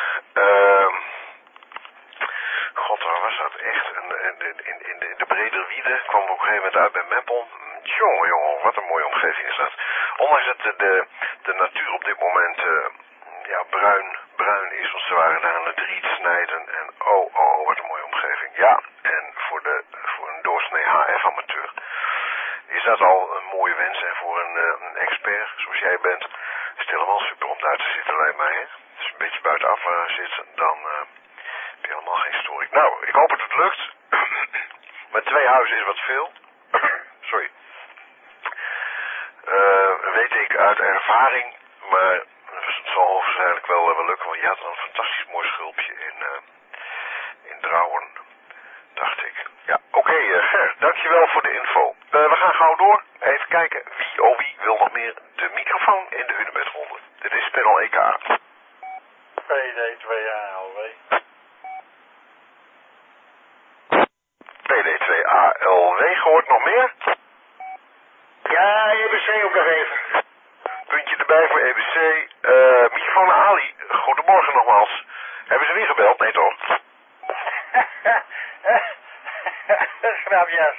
God, waar was dat echt? In de Brederwiede kwamen we op een gegeven moment uit bij Meppel. Jongen, wat een mooie omgeving is dat. Ondanks dat de natuur op dit moment bruin is, want ze waren daar aan het riet snijden. En oh, wat een mooie omgeving. Ja, en voor een doorsnee HF-amateur is dat al een mooie wens. En voor een expert, zoals jij bent, is het helemaal super om daar te zitten, lijkt mij. Hè? Als je een beetje buitenaf zit, dan heb je helemaal geen story. Nou, ik hoop dat het lukt. Met 2 huizen is wat veel. Sorry. Weet ik uit ervaring, maar het zal hoogstwaarschijnlijk wel lukken, want je had een fantastisch mooi schulpje in Drouwen, dacht ik. Ja, oké, Ger, dankjewel voor de info. We gaan gauw door. Even kijken wie wil nog meer de microfoon in de Hunebedronde. Dit is Panel EK. PD2ALW. PD2ALW, gehoord nog meer? Ja, EBC ook nog even. Puntje erbij voor EBC. Microfoon Ali, goedemorgen nogmaals. Hebben ze weer gebeld? Nee toch? Grapjas.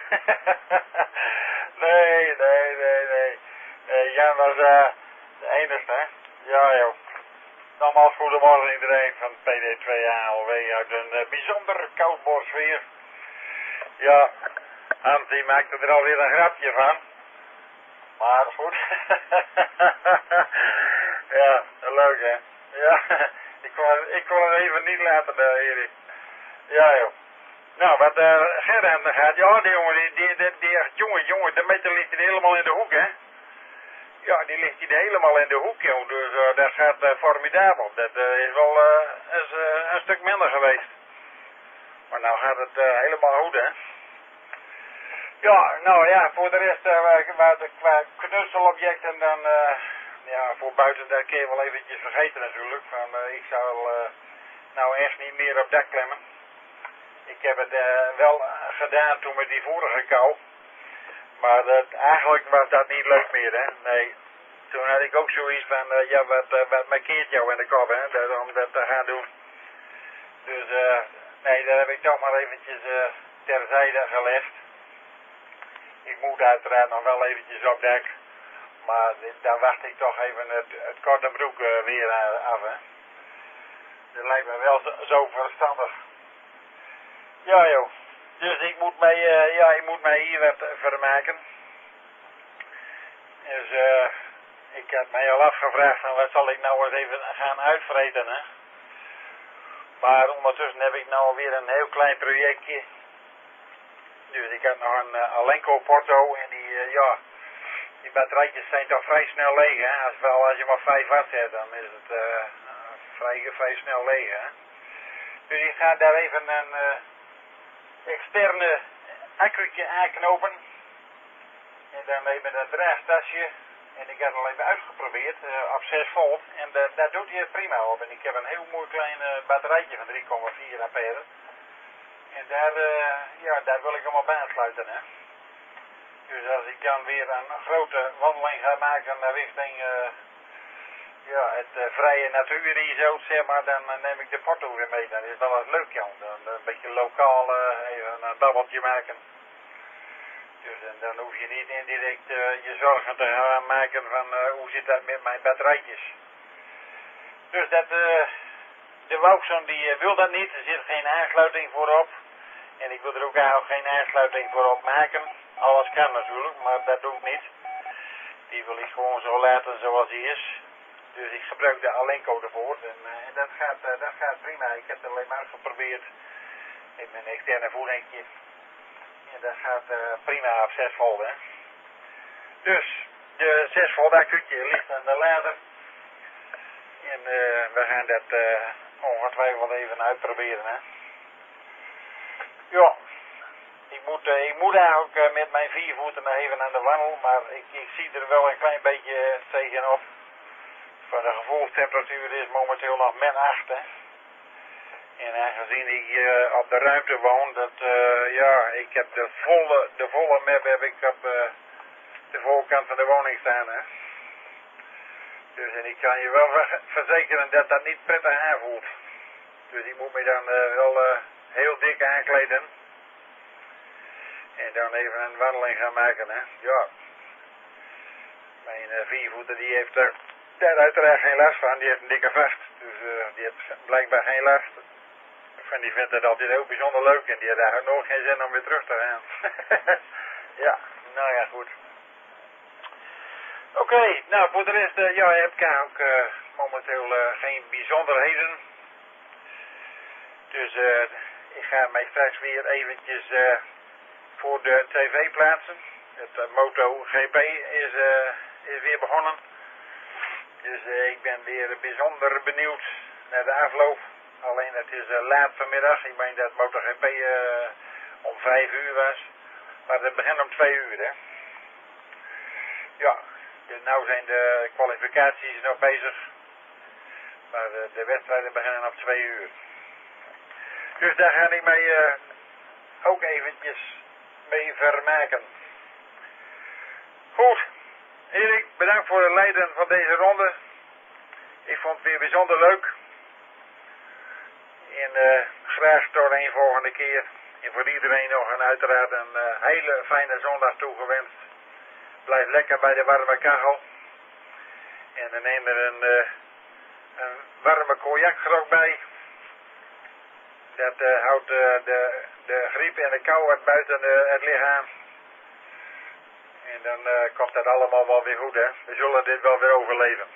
Nee. Jan was de enigste, hè? Ja, joh. Nogmaals goedemorgen iedereen van PD2ALW uit een bijzonder koudborsfeer. Ja, Hans die maakte er alweer een grapje van. Maar goed. Ja, leuk hè. Ja, ik kon het even niet laten, Erik. Ja joh. Nou, wat Gerard gaat, ja die jongen, de meter ligt hij helemaal in de hoek hè. Ja, die ligt hij helemaal in de hoek joh, dus dat gaat formidabel. Dat is wel een stuk minder geweest. Maar nou gaat het helemaal goed hè. Ja, nou ja, voor de rest qua knutselobjecten dan, ja, voor buiten daar kun je wel eventjes vergeten natuurlijk. Van, ik zou nou echt niet meer op dak klemmen. Ik heb het wel gedaan toen met die vorige kou. Maar eigenlijk was dat niet leuk meer hè. Nee, toen had ik ook zoiets van, ja wat markeert jou in de kop hè, om dat te gaan doen. Dus nee, daar heb ik toch maar eventjes terzijde gelegd. Ik moet uiteraard nog wel eventjes op dek. Maar daar wacht ik toch even het korte broek weer af. Hè. Dat lijkt me wel zo verstandig. Ja joh. Dus ik moet mij hier wat vermaken. Dus ik had mij al afgevraagd van wat zal ik nou eens even gaan uitvreten hè. Maar ondertussen heb ik nou weer een heel klein projectje. Dus ik heb nog een Alenco Porto en die batterijtjes zijn toch vrij snel leeg hè. Als je maar 5 watt zet dan is het vrij snel leeg hè. Dus ik ga daar even een externe accu'tje aanknopen. En dan even een draagtasje. En ik heb het al even uitgeprobeerd op 6 volt. En daar doet hij het prima op. En ik heb een heel mooi klein batterijtje van 3,4 ampère. En daar wil ik hem op aansluiten hè. Dus als ik dan weer een grote wandeling ga maken richting het vrije natuur hier zo, zeg maar, dan neem ik de porto weer mee. Dat is wel eens leuk, Jan. Dan een beetje lokaal even een babbeltje maken. Dus en dan hoef je niet indirect je zorgen te gaan maken van hoe zit dat met mijn batterijtjes. Dus dat, de Wouwson die wil dat niet, er zit geen aansluiting voor op. En ik wil er ook eigenlijk geen aansluiting voor op maken. Alles kan natuurlijk, maar dat doe ik niet. Die wil ik gewoon zo laten zoals die is. Dus ik gebruik de Alenco ervoor. En dat gaat prima. Ik heb het alleen maar geprobeerd met mijn externe voedingje. En dat gaat prima op 6 volt, hè. Dus de 6 volt accu'tje ligt aan de lader. En we gaan dat ongetwijfeld even uitproberen, hè. Ja, ik moet eigenlijk met mijn 4 voeten nog even aan de wandel, maar ik zie er wel een klein beetje tegenop. Van de gevoelstemperatuur is momenteel nog -8, hè. En aangezien ik op de ruimte woon, ik heb de volle map heb ik op de voorkant van de woning staan, hè. Dus en ik kan je wel verzekeren dat dat niet prettig aanvoelt. Dus ik moet me dan wel heel dik aankleden. En dan even een wandeling gaan maken, hè. Ja. Mijn 4-voeter die heeft daar uiteraard geen last van. Die heeft een dikke vast. Dus die heeft blijkbaar geen last. En die vindt het altijd heel bijzonder leuk. En die heeft eigenlijk nooit geen zin om weer terug te gaan. Ja, nou ja, goed. Oké, nou voor de rest, heb ik ook momenteel geen bijzonderheden. Dus ik ga mij straks weer eventjes voor de tv plaatsen. Het MotoGP is weer begonnen. Dus ik ben weer bijzonder benieuwd naar de afloop. Alleen het is laat vanmiddag. Ik meen dat MotoGP om 5 uur was. Maar het begint om 2 uur, hè. Ja, dus nou zijn de kwalificaties nog bezig. Maar de wedstrijden beginnen om 2 uur. Dus daar ga ik mij ook eventjes mee vermaken. Goed. Erik, bedankt voor het leiden van deze ronde. Ik vond het weer bijzonder leuk. En graag tot een volgende keer. En voor iedereen nog uiteraard een hele fijne zondag toegewenst. Blijf lekker bij de warme kachel. En dan neem er een warme cognacgrog bij. Dat houdt de griep en de kou uit buiten het lichaam. En dan komt dat allemaal wel weer goed, hè. We zullen dit wel weer overleven.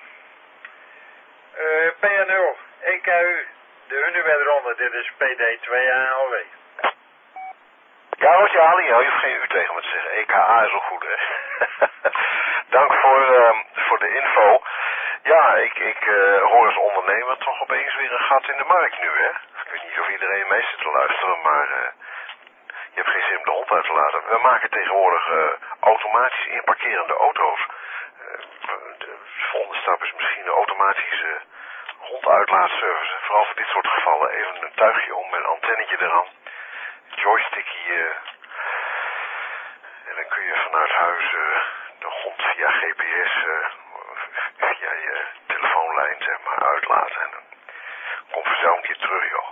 PN0, EKU, de Hunebedronde. Dit is PD2ALW. Ja, wat je Ali, je hoeft geen u tegen me te zeggen. EKA is al goed, hè. Dank voor de info. Ja, ik hoor als ondernemer toch opeens weer een gat in de markt nu, hè. Ik weet niet of iedereen mee zit te luisteren, maar je hebt geen zin om de hond uit te laten. We maken tegenwoordig automatisch inparkerende auto's. De volgende stap is misschien een automatische honduitlaatservice. Vooral voor dit soort gevallen even een tuigje om met een antennetje eraan. Joystickje. En dan kun je vanuit huis de hond via GPS, via je telefoonlijn zeg maar uitlaten. En dan komt vanzelf een keer terug, joh.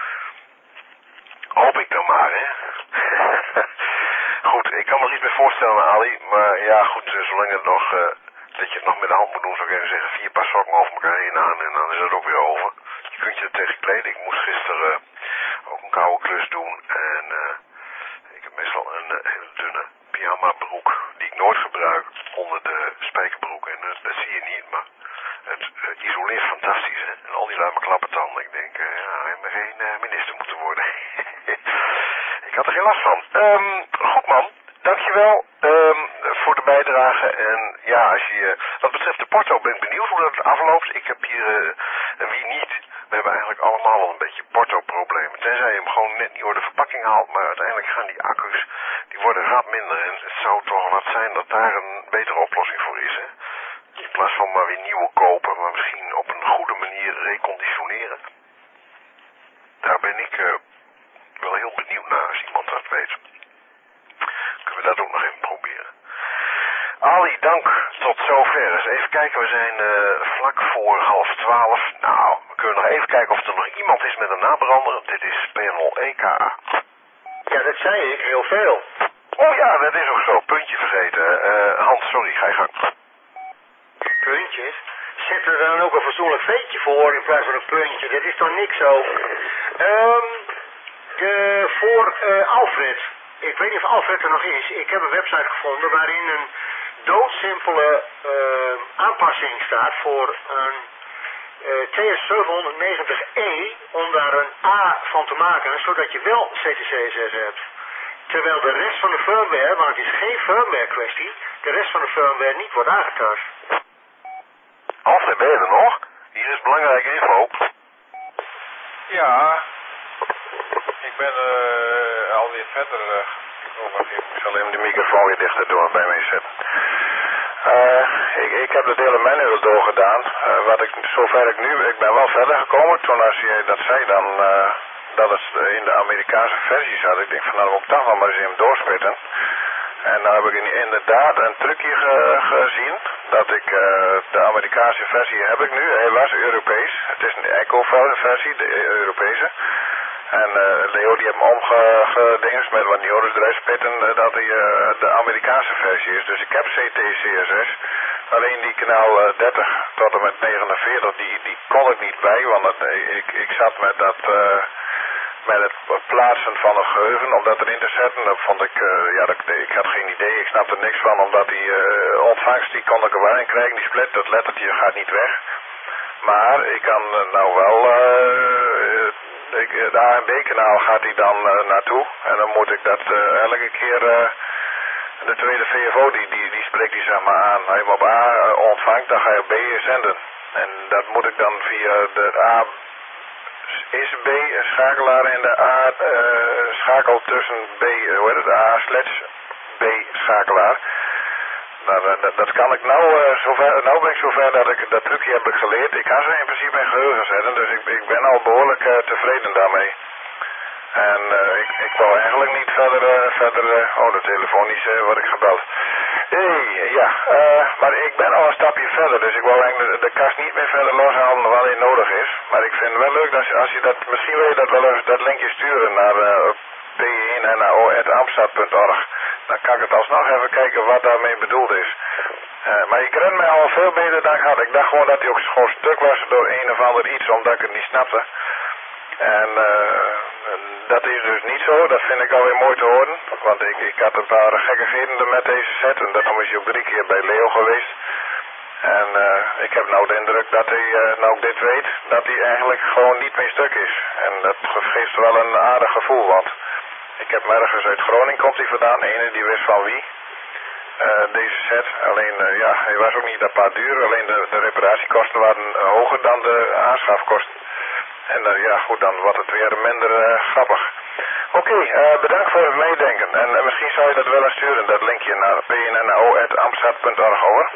Hoop ik dan maar, hè. Goed, ik kan me nog iets meer voorstellen, Ali. Maar ja, goed, zolang het nog, dat je het nog met de hand moet doen, zou ik even zeggen, 4 paar sokken over elkaar heen aan en dan is het ook weer over. Je kunt je er tegen kleden. Ik moest gisteren ook een koude klus doen en ik heb meestal een hele dunne pyjama broek die ik nooit gebruik onder de spijkerbroek en dat zie je niet, maar het isoleert fantastisch, hè. En al die ruime klappertanden, ik denk, hij mag geen minister moeten worden. Ik had er geen last van. Goed man, dankjewel voor de bijdrage en ja, als je, wat betreft de porto ben ik benieuwd hoe dat afloopt. Ik heb hier, wie niet, we hebben eigenlijk allemaal wel een beetje porto-problemen. Tenzij je hem gewoon net niet door de verpakking haalt, maar uiteindelijk gaan die accu's, die worden rap minder. En het zou toch wat zijn dat daar een betere oplossing voor is, hè. In plaats van maar weer nieuwe kopen, maar misschien op een goede manier reconditioneren. Daar ben ik wel heel benieuwd naar als iemand dat weet. Kunnen we dat ook nog even proberen. dank tot zover. Dus even kijken, we zijn vlak voor 11:30. Nou, we kunnen nog even kijken of er nog iemand is met een nabrander. Dit is panel EKA. Ja, dat zei ik, heel veel. Oh ja, dat is ook zo. Puntje vergeten. Hans, sorry, ga je gang. Puntjes? Zet er dan ook een fatsoenlijk veetje voor in plaats van een puntje. Dat is toch niks zo. Voor Alfred. Ik weet niet of Alfred er nog is. Ik heb een website gevonden waarin een doodsimpele aanpassing staat voor een TS790E om daar een A van te maken, zodat je wel CTC6 hebt. Terwijl de rest van de firmware, want het is geen firmware kwestie, de rest van de firmware niet wordt aangetast. Alfred, ben je er nog? Hier is belangrijke info. Ja, ik ben alweer verder. Ik moest alleen de microfoon weer dichter doen bij mij zetten. Ik heb het hele manual doorgedaan. Zover ik ben wel verder gekomen. Toen als jij dat zei dan dat het in de Amerikaanse versie zat. Ik denk van nou, ik toch wel maar eens hem doorspitten. En nou heb ik inderdaad een trucje gezien. Dat ik de Amerikaanse versie heb ik nu. Hij was Europees. Het is een Echo-versie, de Europese. En Leo die heeft hem omgedingest met wat nieuws eruit spitten dat hij de Amerikaanse versie is. Dus ik heb CT-CSS. Alleen die kanaal 30 tot en met 49 die kon ik niet bij. Want ik zat met dat met het plaatsen van een geheugen om dat erin te zetten. Dat vond ik, ik had geen idee. Ik snapte er niks van omdat die ontvangst die kon ik er wel in krijgen. Die split, dat lettertje gaat niet weg. Maar ik kan nou wel het A en B-kanaal gaat hij dan naartoe. En dan moet ik dat elke keer, de tweede VFO die spreekt die zeg maar aan. Als je hem op A ontvangt, dan ga je op B zenden. En dat moet ik dan via de A is B schakelaar en de A schakel tussen B, A/B schakelaar. Nou, dat kan ik nou ben ik zover dat ik dat trucje heb ik geleerd. Ik kan ze in principe in geheugen zetten, dus ik ben al behoorlijk tevreden daarmee. En ik wou eigenlijk niet verder, de telefoon is word ik gebeld. Maar ik ben al een stapje verder, dus ik wou eigenlijk de kast niet meer verder loshalen wanneer nodig is. Maar ik vind het wel leuk dat als je dat, misschien wil je dat wel eens dat linkje sturen naar p1nao@amstad.org. Dan kan ik het alsnog even kijken wat daarmee bedoeld is. Maar ik red mij al veel beter dan ik had. Ik dacht gewoon dat hij ook gewoon stuk was door een of ander iets, omdat ik het niet snapte. En dat is dus niet zo. Dat vind ik alweer mooi te horen. Want ik had een paar gekkigheden met deze set. En daarom is hij ook 3 keer bij Leo geweest. En ik heb nou de indruk dat hij, nou ik dit weet, dat hij eigenlijk gewoon niet meer stuk is. En dat geeft wel een aardig gevoel, want ik heb hem ergens uit Groningen komt hij vandaan. De ene die wist van wie. Deze set. Alleen, hij was ook niet apart duur. Alleen de reparatiekosten waren hoger dan de aanschafkosten. En dan wordt het weer minder grappig. Oké, bedankt voor het meedenken. En misschien zou je dat wel eens sturen, dat linkje naar pnno@amstad.org, hoor.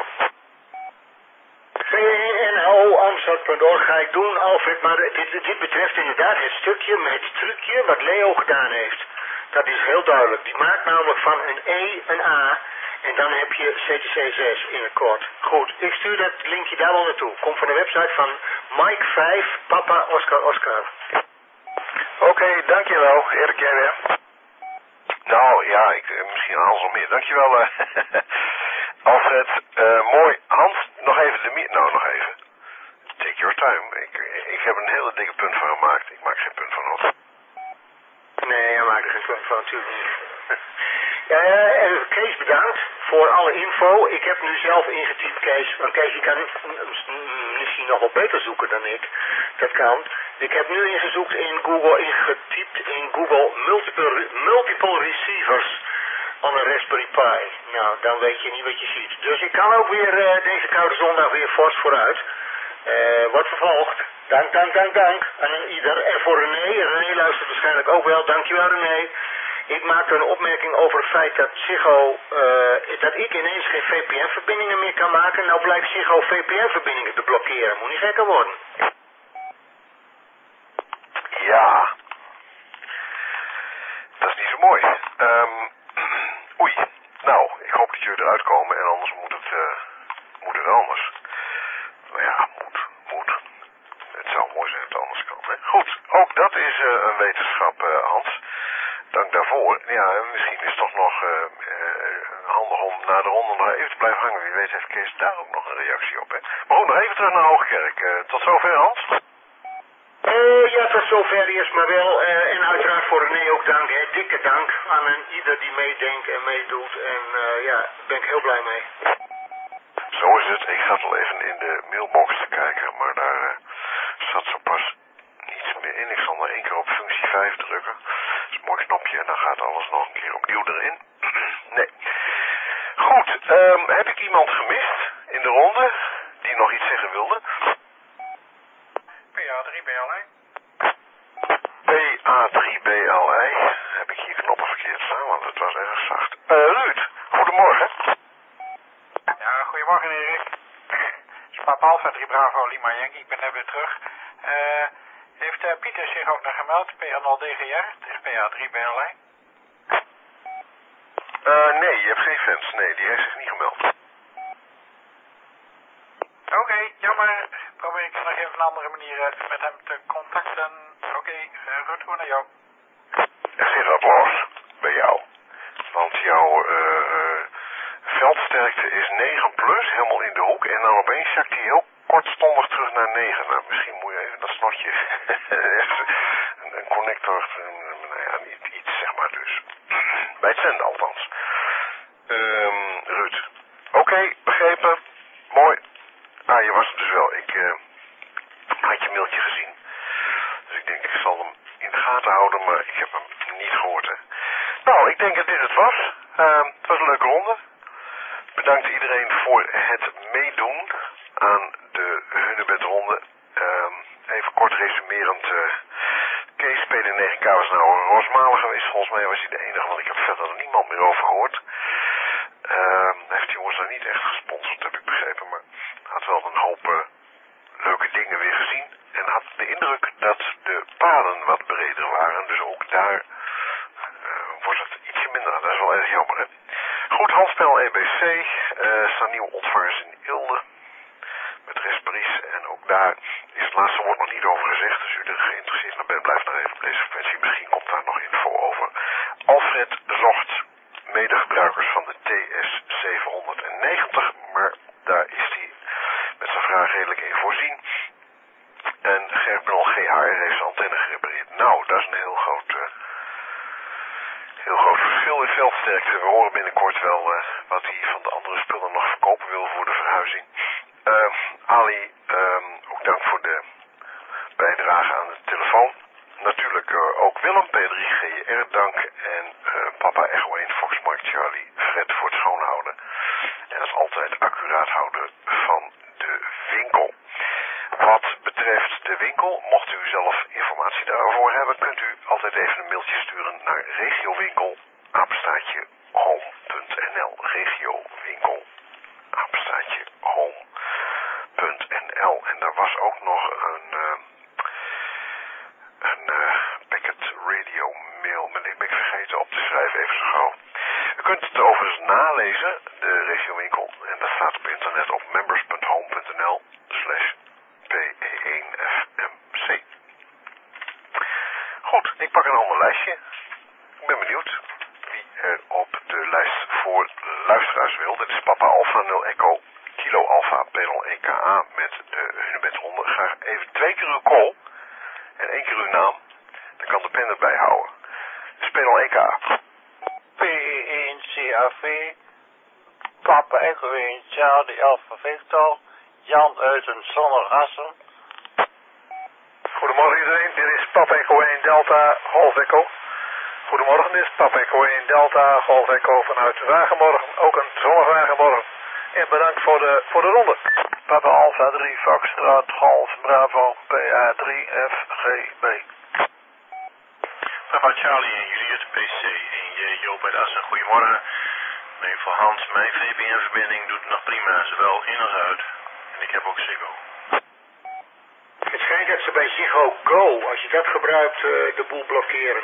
pnno@amstad.org ga ik doen, Alfred, maar dit betreft inderdaad het stukje met het trucje wat Leo gedaan heeft. Dat is heel duidelijk. Die maakt namelijk van een E een A en dan heb je CTC6 in het kort. Goed, ik stuur dat linkje daar wel naartoe. Komt van de website van Mike 5, Papa Oscar Oscar. Oké, dankjewel. Erik jij weer. Nou ja, misschien alles nog meer. Dankjewel Alfred. Mooi. Hans, nog even nog even. Take your time. Ik heb een hele dikke punt van gemaakt. Ik maak geen punt van Hans. Nee, hij maakt er geen punt van, natuurlijk niet. Kees, bedankt voor alle info. Ik heb nu zelf ingetypt, Kees. Want Kees, je kan misschien nog wel beter zoeken dan ik. Dat kan. Ik heb nu ingetypt in Google multiple receivers on a Raspberry Pi. Nou, dan weet je niet wat je ziet. Dus ik kan ook weer deze koude zondag weer fors vooruit. Wordt vervolgd. Dank aan ieder. En voor René luistert waarschijnlijk ook wel. Dankjewel René. Ik maakte een opmerking over het feit dat Ziggo, dat ik ineens geen VPN-verbindingen meer kan maken. Nou blijft Ziggo VPN-verbindingen te blokkeren. Moet niet gekker worden. Ja. Dat is niet zo mooi. Oei. Nou, ik hoop dat uur eruit komen en anders moet het anders. Nou ja, moet. Het zou mooi zijn dat het anders kan. Hè? Goed, ook dat is een wetenschap, Hans. Dank daarvoor. Ja, misschien is het toch nog handig om na de ronde nog even te blijven hangen. Wie weet heeft Kees daar ook nog een reactie op. Hè? Maar goed, nog even terug naar Hoogkerk. Tot zover, Hans. Ja, tot zover eerst maar wel. En uiteraard voor René ook dank. Hè. Dikke dank aan ieder die meedenkt en meedoet. En ja, daar ben ik heel blij mee. Zo is het. Ik zat al even in de mailbox te kijken, maar daar zat zo pas niets meer in. Ik zal nog 1 keer op functie 5 drukken. Dat is een mooi knopje en dan gaat alles nog een keer opnieuw erin. Nee. Goed, heb ik iemand gemist in de ronde die nog iets zeggen wilde? PA3BLI. PA3BLI. Heb ik hier knoppen verkeerd staan, want het was erg zacht. Ruud, goedemorgen. Ja, goedemorgen Erik. Papa Alpha 3 Bravo Lima Yankee, ik ben net weer terug. Heeft Pieter zich ook nog gemeld, PA0DGR, het is PA3BLI? Nee, je hebt geen fans. Nee, die heeft zich niet gemeld. Oké, jammer. Probeer ik nog even op een andere manier met hem te contacten. Oké, goed, hoe naar jou. Er zit wat los bij jou. Want jouw veldsterkte is 9 plus, helemaal in de hoek. En dan opeens zakt hij heel kortstondig terug naar 9. Nou, misschien moet je even dat snotje, een connector, nou ja, iets zeg maar dus. Bij het zenden althans. Ruud. Oké, begrepen. Mooi. Ah, je was het dus wel. Ik had je mailtje gezien. Dus ik denk, ik zal hem in de gaten houden, maar ik heb hem niet gehoord. Hè. Nou, ik denk dat dit het was. Het was een leuke ronde. Bedankt iedereen voor het meedoen aan de Hunebedronde. Even kort resumerend. Kees PD9K was nou een Rosmalen geweest. Volgens mij was hij de enige, want ik heb verder niemand meer over gehoord. Heeft die jongens daar niet echt gesponsord, heb ik begrepen. Maar had wel een hoop leuke dingen weer gezien. En had de indruk dat de paden wat breder waren. Dus ook daar wordt het ietsje minder. Dat is wel erg jammer, hè. Goed, handspel EBC. Staan nieuwe ontvangers in Ilde. Met Respris. En ook daar is het laatste woord nog niet over gezegd. Dus u er geïnteresseerd naar bent, blijf nog even op deze frequentie. Misschien komt daar nog info over. Alfred zocht medegebruikers van de TS 790. Maar daar is hij met zijn vraag redelijk in voorzien. En Gerbrand GHR heeft zijn antenne gerepareerd. Nou, dat is een heel groot verschil in veldsterkte. We horen binnenkort wel wat hij van de andere spullen nog verkopen wil voor de verhuizing. Ali, ook dank voor de bijdrage aan de telefoon. Natuurlijk ook Willem, P3GR, dank. En papa Echo 1, Fox Mark Charlie, Fred voor het schoonhouden. En als altijd accuraat houden van de winkel. Wat betreft de winkel, mocht u zelf informatie daarover hebben, kunt u altijd even een mailtje sturen naar regiowinkel@home.nl. Regiowinkel @home.nl. En daar was ook nog een packet radio mail, maar ik ben vergeten op te schrijven, even zo gauw. U kunt het overigens nalezen, de regiowinkel, en dat staat op internet op members.home.nl/PE1FMC. Goed, ik pak een ander lijstje. Ik ben benieuwd wie er op de lijst voor luisteraars wil. Dit is Papa Alpha 0 Echo, Kilo Alpha, Pedal EKA met de Hunebedronde. Graag even 2 keer uw call en 1 keer uw naam. Dan kan de pen erbij houden. Dus Pedal EKA. PE1CAV, Papa Echo 1 Charlie Alpha Victor, Jan uit een Zonnegassen. Goedemorgen iedereen, dit is Papa Echo 1 Delta Golf Echo. Goedemorgen, dit is Papa Echo 1 Delta Golf Echo vanuit Wagenmorgen, ook een zonnige Wagenmorgen. En bedankt voor de ronde. Papa Alpha 3 Foxtrot Golf Bravo PA3 FGB. Papa Charlie en Juliet PC en Joop bij Assen. Goedemorgen. Nee, voor Hans, mijn VPN-verbinding doet het nog prima, zowel in als uit. En ik heb ook Ziggo. Het schijnt dat ze bij Ziggo Go, als je dat gebruikt, de boel blokkeren.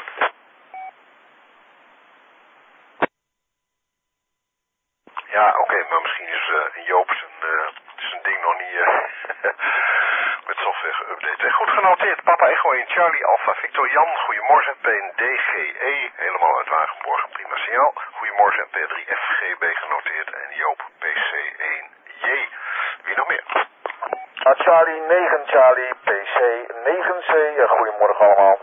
Ja, oké, maar misschien is Joop zijn ding nog niet met software geüpdate. Goed genoteerd, Papa Echo 1 Charlie Alpha Victor Jan, goedemorgen, PNDGE, helemaal uit Wagenborg, prima signaal. Goedemorgen, P3FGB genoteerd en Joop PC1J. Wie nog meer? Charlie 9 Charlie PC 9C, goedemorgen allemaal.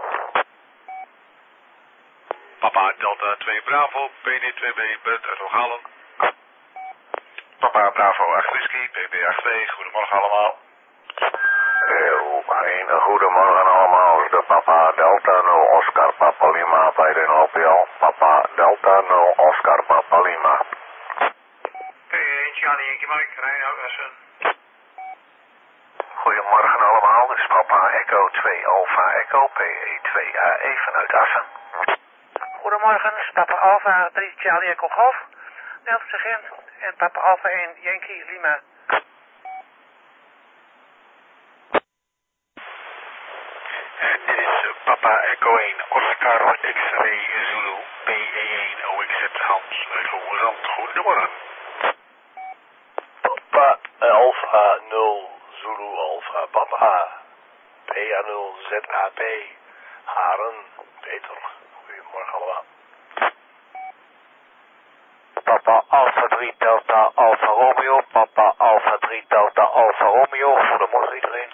Papa Delta 2 Bravo, PD2B, Brent uit Hooghalen. Papa Bravo 8 Whisky, PB82, goedemorgen allemaal. Heel fijn, goedemorgen allemaal. De Papa Delta 0 Oscar Papa Lima bij de OPL. Papa Delta 0 Oscar Papa Lima. Charlie Yankee Mike, Reinoud Essen. Goedemorgen allemaal, dit is Papa Echo 2 Alpha Echo PE2AE vanuit Assen. Goedemorgen, dit is Papa Alpha 3 Charlie Echo Golf, Delta Sergeant en Papa Alpha 1 Yankee Lima. Dit is Papa Echo 1 Oscar X-Ray Zulu PE1 OXZ Hans uit Hoogezand. Goedemorgen. Papa Alpha 0 Zulu Alpha Papa PA0 ZAP Haren Peter. Goedemorgen allemaal. Papa Alpha 3 Delta Alpha Romeo, Papa Alpha 3 Delta Alpha Romeo. Goedemorgen iedereen.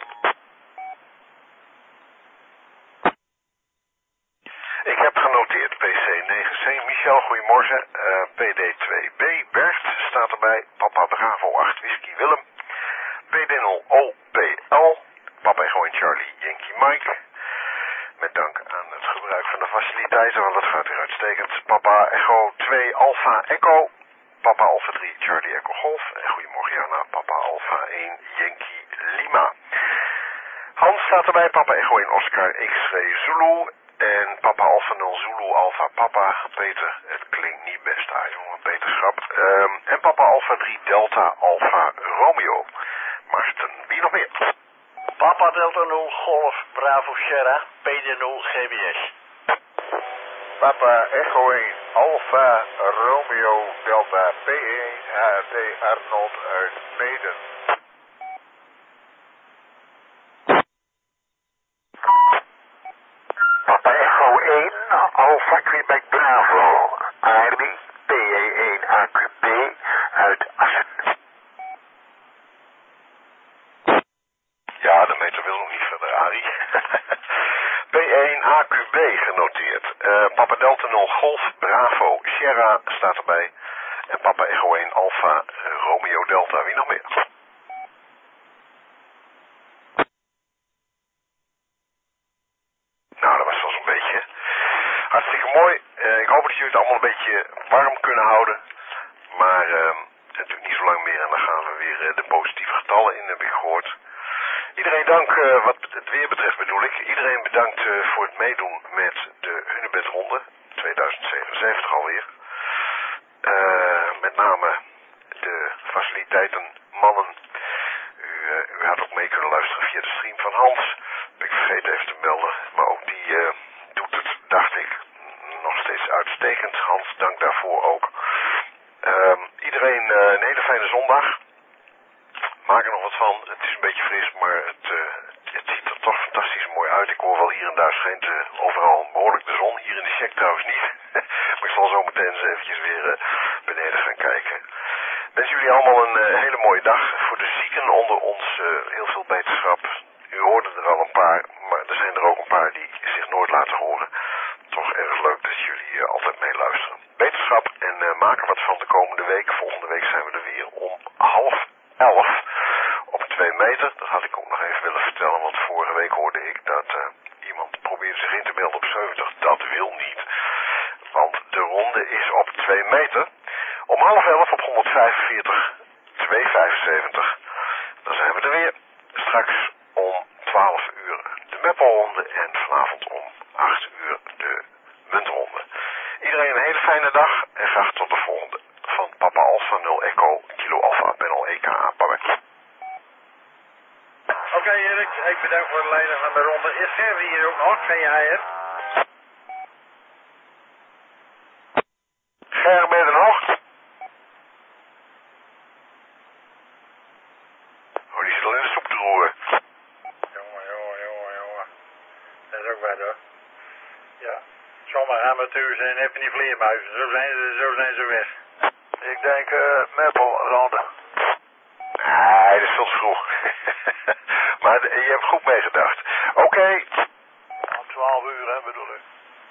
Ik heb genoteerd PC9C, Michel, goedemorgen. PD2B, Berst staat erbij. Papa Bravo 8 Whisky Willem. PD0 OPL, Papa Echo en Charlie Yankee Mike. Met dank aan het gebruik van de faciliteiten, want dat gaat weer uitstekend. Papa Echo 2 Alpha Echo, Papa Alpha 3 Charlie Echo Golf. En goedemorgen Jana, Papa Alpha 1 Yankee Lima. Hans staat erbij, Papa Echo 1 Oscar X-Ray Zulu. En Papa Alpha 0 Zulu Alpha Papa. Peter, het klinkt niet best aan jongen, Peter Schrap. En Papa Alpha 3 Delta Alpha Romeo. Marsten, wie nog meer? Papa Delta 0 Golf Bravo Sierra PD0 GBS. Papa Echo 1 Alpha Romeo Delta P1 HRT Arnold uit Meden. Papa Echo 1 Alpha Quebec Bravo Army PE1 AQP uit Assen. Ja, de meter wil nog niet verder, Arie. P1 AQB genoteerd. Papa Delta 0 Golf Bravo Sierra staat erbij. En Papa Echo 1 Alpha Romeo Delta, wie nog meer? Nou, dat was wel zo'n beetje. Hartstikke mooi. Ik hoop dat jullie het allemaal een beetje warm kunnen houden. Maar het duurt niet zo lang meer en dan gaan we weer de positieve getallen in, heb ik gehoord. Iedereen dank, wat het weer betreft bedoel ik. Iedereen bedankt voor het meedoen met de Hunebedronde 2077 alweer. Met name de faciliteitenmannen. U had ook mee kunnen luisteren via de stream van Hans. Ben ik vergeten even te melden. Maar ook die doet het, dacht ik, nog steeds uitstekend. Hans, dank daarvoor ook. Iedereen een hele fijne zondag. Maak er nog wat van. Het is een beetje fris, maar het ziet er toch fantastisch mooi uit. Ik hoor wel hier en daar schijnt overal behoorlijk de zon. Hier in de check trouwens niet. Maar ik zal zo meteen eens eventjes weer beneden gaan kijken. Wens jullie allemaal een hele mooie dag. Voor de zieken onder ons heel veel beterschap. U hoorde er al een paar, maar er zijn er ook een paar die zich nooit laten horen. Toch erg leuk dat jullie altijd meeluisteren. Beterschap en maak er wat van de komende week. Volgende week zijn we er weer om 10:30 op 2 meter. Dat had ik ook nog even willen vertellen, want vorige week hoorde ik dat iemand probeerde zich in te melden op 70. Dat wil niet, want de ronde is op 2 meter. Om 10:30 op 145 275. Dan zijn we er weer. Straks om 12 uur de Meppelronde en vanavond om 8 uur de Muntronde. Iedereen een hele fijne dag en graag tot de volgende. Van Papa Alpha 0 Echo Kilo Alpha Panel EKA. Bye. Oké Erik, ik bedank voor het leiden van de ronde. Is Gerry hier ook nog? Ken jij het? Ger, ben je er nog? amateurs en even die vleermuizen. Zo zijn ze weg. Ik denk Meppel, Ronde. Nee, dat is veel te vroeg. Maar je hebt goed meegedacht. Oké. Om 12 uur, hè, bedoel ik.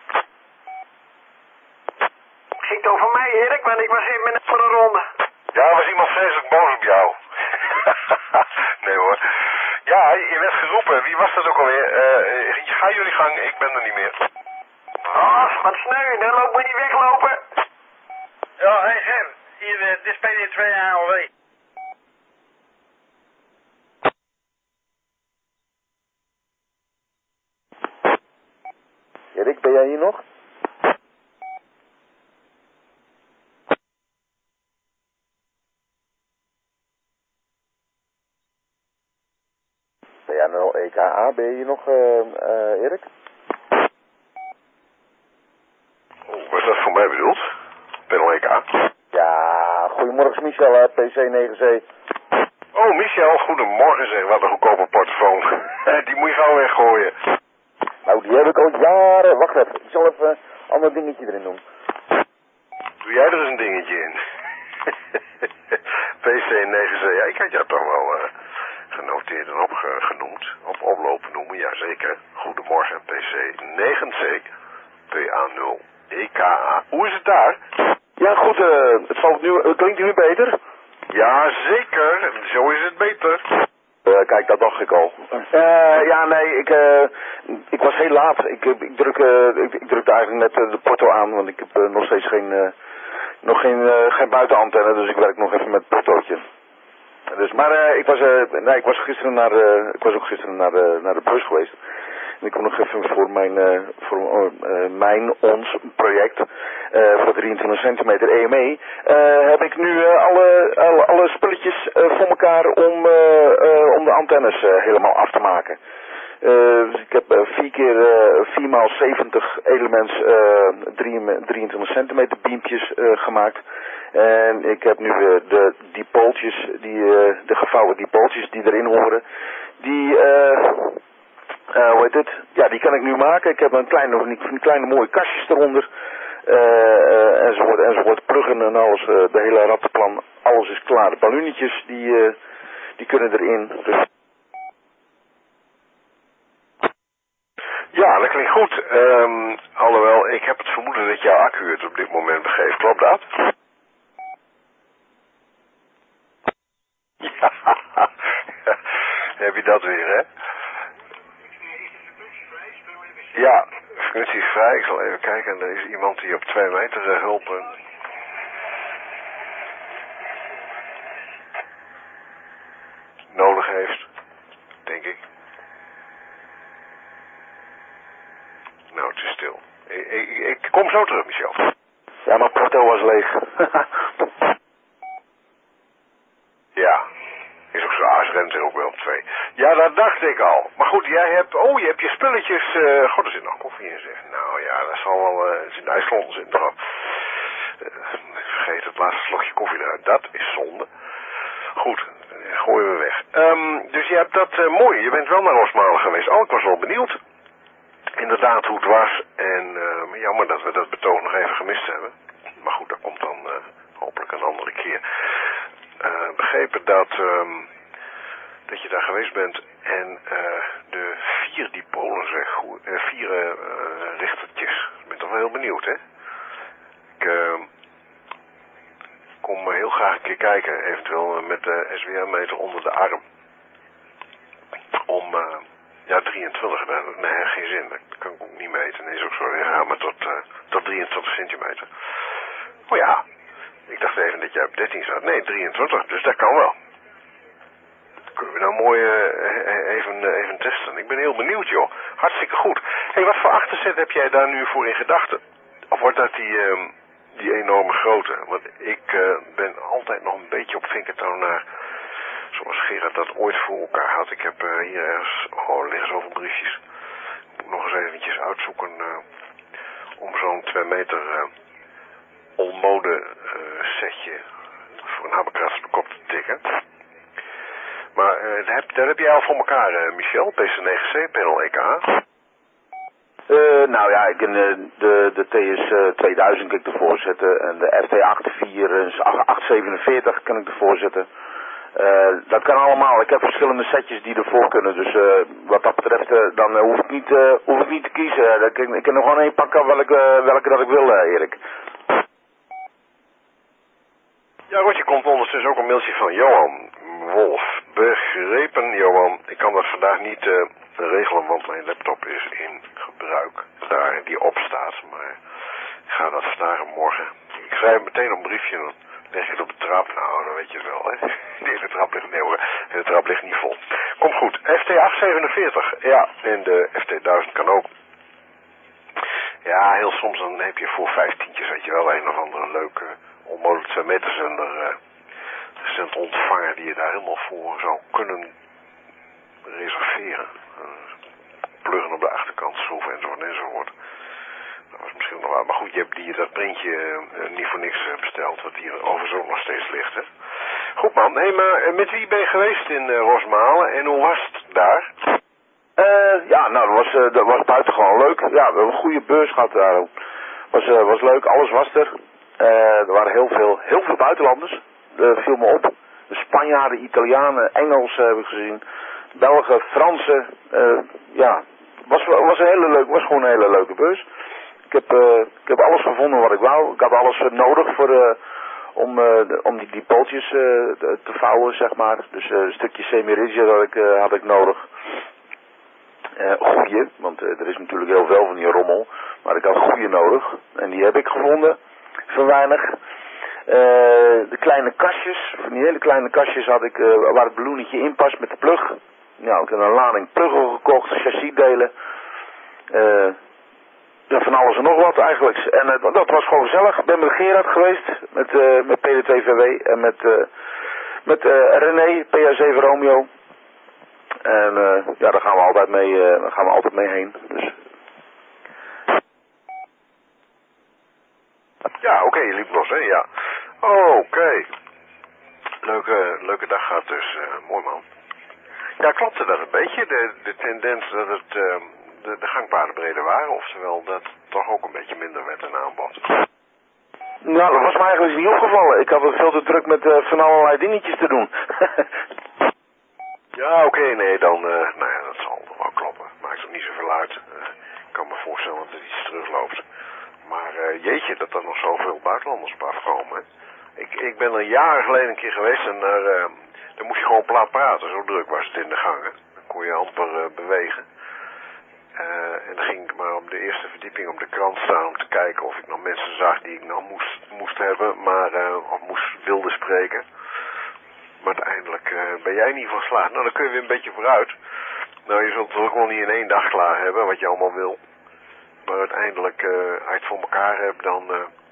Ziet over mij, Erik, want ik was even net voor een ronde. Ja, was iemand vreselijk boos op jou? Nee hoor. Ja, je werd geroepen. Wie was dat ook alweer? Ga jullie gang, ik ben er niet meer. Oh, wat sneu, dan loop me niet weglopen. Ja, hé Ger, hier, dit is PD2 AOW. Erik, ben jij hier nog? PA0 EKA, ben je hier nog, Erik? Was dat voor mij bedoeld? Panel EK? Ja, goedemorgen Michel, PC9C. Oh, Michel, goedemorgen zeg. Wat een goedkope portofoon. Die moet je gauw weggooien. Nou, die heb ik al jaren. Wacht even, ik zal even een ander dingetje erin doen. Doe jij er eens een dingetje in? PC9C, ja, ik had jou toch wel genoteerd en opgenoemd. Oplopen noemen, ja zeker. Goedemorgen, PC9C. PA0 EKA. Hoe is het daar? Ja, goed, het valt nu, klinkt nu beter? Ja, zeker. Zo is het beter. Kijk, dat dacht ik al. Ja, nee, ik was heel laat. Ik drukte eigenlijk net de porto aan, want ik heb nog steeds geen buitenantenne, dus ik werk nog even met het portootje. Dus, maar ik was ook gisteren naar de bus geweest. En ik kom nog even voor ons project, voor 23 centimeter EME, heb ik nu alle spulletjes voor elkaar om de antennes helemaal af te maken. Dus ik heb 4x70 elements 23 centimeter beampjes gemaakt. En ik heb nu de dipooltjes, de gevouwen dipooltjes die erin horen, die... hoe heet het? Ja, die kan ik nu maken. Ik heb een kleine mooie kastjes eronder. Enzovoort. Pluggen en alles. De hele rattenplan. Alles is klaar. De ballonnetjes, die kunnen erin. Dus... Ja, dat klinkt goed. Alhoewel, ik heb het vermoeden dat jouw accu het op dit moment begeeft. Klopt dat? Ja. Heb je dat weer, hè? Ja, frequentie is vrij. Ik zal even kijken. Er is iemand die op 2 meter hulp nodig heeft. Denk ik. Nou, het is stil. Ik kom zo terug, Michel. Ja, maar porto was leeg. Ja. Is ook zo, ze rent er ook wel op 2. Ja, dat dacht ik al. Maar goed, je hebt je spulletjes... God, er zit nog koffie in, zeg. Nou ja, dat zal wel... er zit IJsland zit erop. Vergeet het laatste slokje koffie eruit. Dat is zonde. Goed, gooien we weg. Dus je hebt dat mooi. Je bent wel naar Rosmalen geweest. Oh, ik was wel benieuwd. Inderdaad hoe het was. En jammer dat we dat betoog nog even gemist hebben. Maar goed, dat komt dan hopelijk een andere keer. Begrepen dat je daar geweest bent en de 4 dipolen, zeg, 4 richtertjes. Ik ben toch wel heel benieuwd, hè? Ik kom heel graag een keer kijken, eventueel met de SWR-meter onder de arm. Om, 23, nee, geen zin. Dat kan ik ook niet meten. Dat is ook zo, ja, maar tot 23 centimeter. Oh ja. Ik dacht even dat jij op 13 zat. Nee, 23, dus dat kan wel. Kunnen we nou mooi even testen. Ik ben heel benieuwd, joh. Hartstikke goed. Hé, wat voor achterzet heb jij daar nu voor in gedachten? Of wordt dat die enorme grote? Want ik ben altijd nog een beetje op vinkertouw naar... Zoals Gerard dat ooit voor elkaar had. Ik heb hier ergens... Oh, liggen zoveel briefjes. Moet nog eens eventjes uitzoeken... om zo'n 2 meter... Olmode setje voor een habbekrats op de kop te tikken. Maar dat heb jij al voor elkaar, Michel, PC9C, panel EK. Nou ja, ik ken de TS 2000 kan ik ervoor zetten. En de FT84 847 kan ik ervoor zetten. Dat kan allemaal. Ik heb verschillende setjes die ervoor kunnen. Dus wat dat betreft, dan hoef ik niet te kiezen. Ik kan nog gewoon één pakken welke dat ik wil, Erik. Ja, Rotje, komt ondertussen ook een mailtje van Johan Wolf. Begrepen, Johan. Ik kan dat vandaag niet regelen, want mijn laptop is in gebruik. Daar die op staat, maar ik ga dat vandaag en morgen. Ik schrijf meteen op een briefje, dan leg je het op de trap. Nou, dan weet je het wel, hè. De hele trap ligt de trap ligt niet vol. Komt goed. FT847, ja, en de FT1000 kan ook. Ja, heel soms dan heb je voor 15, weet je wel, een of andere leuke onmogelijk 2 meter zender recent ontvangen die je daar helemaal voor zou kunnen reserveren. Pluggen op de achterkant, schroeven enzovoort. Dat was misschien nog wel, maar goed, je hebt dat printje niet voor niks besteld, wat hier overigens ook nog steeds ligt, hè. Goed man, hé, maar met wie ben je geweest in Rosmalen en hoe was het daar? Ja, nou, dat was buitengewoon leuk. Ja, we hebben een goede beurs gehad daar. Was leuk, alles was er. Er waren heel veel buitenlanders. Viel me op. De Spanjaarden, Italianen, Engelsen heb ik gezien. Belgen, Fransen. Ja, was gewoon een hele leuke beurs. Ik heb alles gevonden wat ik wou. Ik had alles nodig om die pootjes te vouwen, zeg maar. Dus een stukje semi-rigid had ik nodig. Goeie, want er is natuurlijk heel veel van die rommel. Maar ik had goeie nodig. En die heb ik gevonden. Voor weinig. De kleine kastjes, van die hele kleine kastjes had ik, waar het balloenetje in past met de plug. Nou, ik heb een lading pluggen gekocht, chassisdelen. Ja, van alles en nog wat eigenlijk. En dat was gewoon gezellig. Ik ben met Gerard geweest, met PDTVW en met René, PA7 Romeo. En ja, daar gaan we altijd mee heen. Dus. Ja, oké, je liep los, hè, ja. Oké. Leuke dag gehad dus, mooi man. Ja, klopte dat een beetje, de tendens dat het de gangpaden breder waren, oftewel dat toch ook een beetje minder werd een aanbod? Nou, dat was me eigenlijk niet opgevallen. Ik had het veel te druk met van allerlei dingetjes te doen. Ja, oké, nee, dan, nou ja, dat zal wel kloppen. Maakt ook niet zoveel uit. Ik kan me voorstellen dat er iets terugloopt. Maar jeetje, dat er nog zoveel buitenlanders op afkomen. Hè? Ik ben er jaren geleden een keer geweest en daar moest je gewoon plat praten. Zo druk was het in de gangen. Dan kon je amper bewegen. En dan ging ik maar op de eerste verdieping op de krant staan om te kijken of ik nog mensen zag die ik nog moest hebben, of wilde spreken. Maar uiteindelijk ben jij niet van geslaagd. Nou, dan kun je weer een beetje vooruit. Nou, je zult het ook wel niet in 1 dag klaar hebben, wat je allemaal wil. Maar uiteindelijk, als je het voor elkaar hebt, dan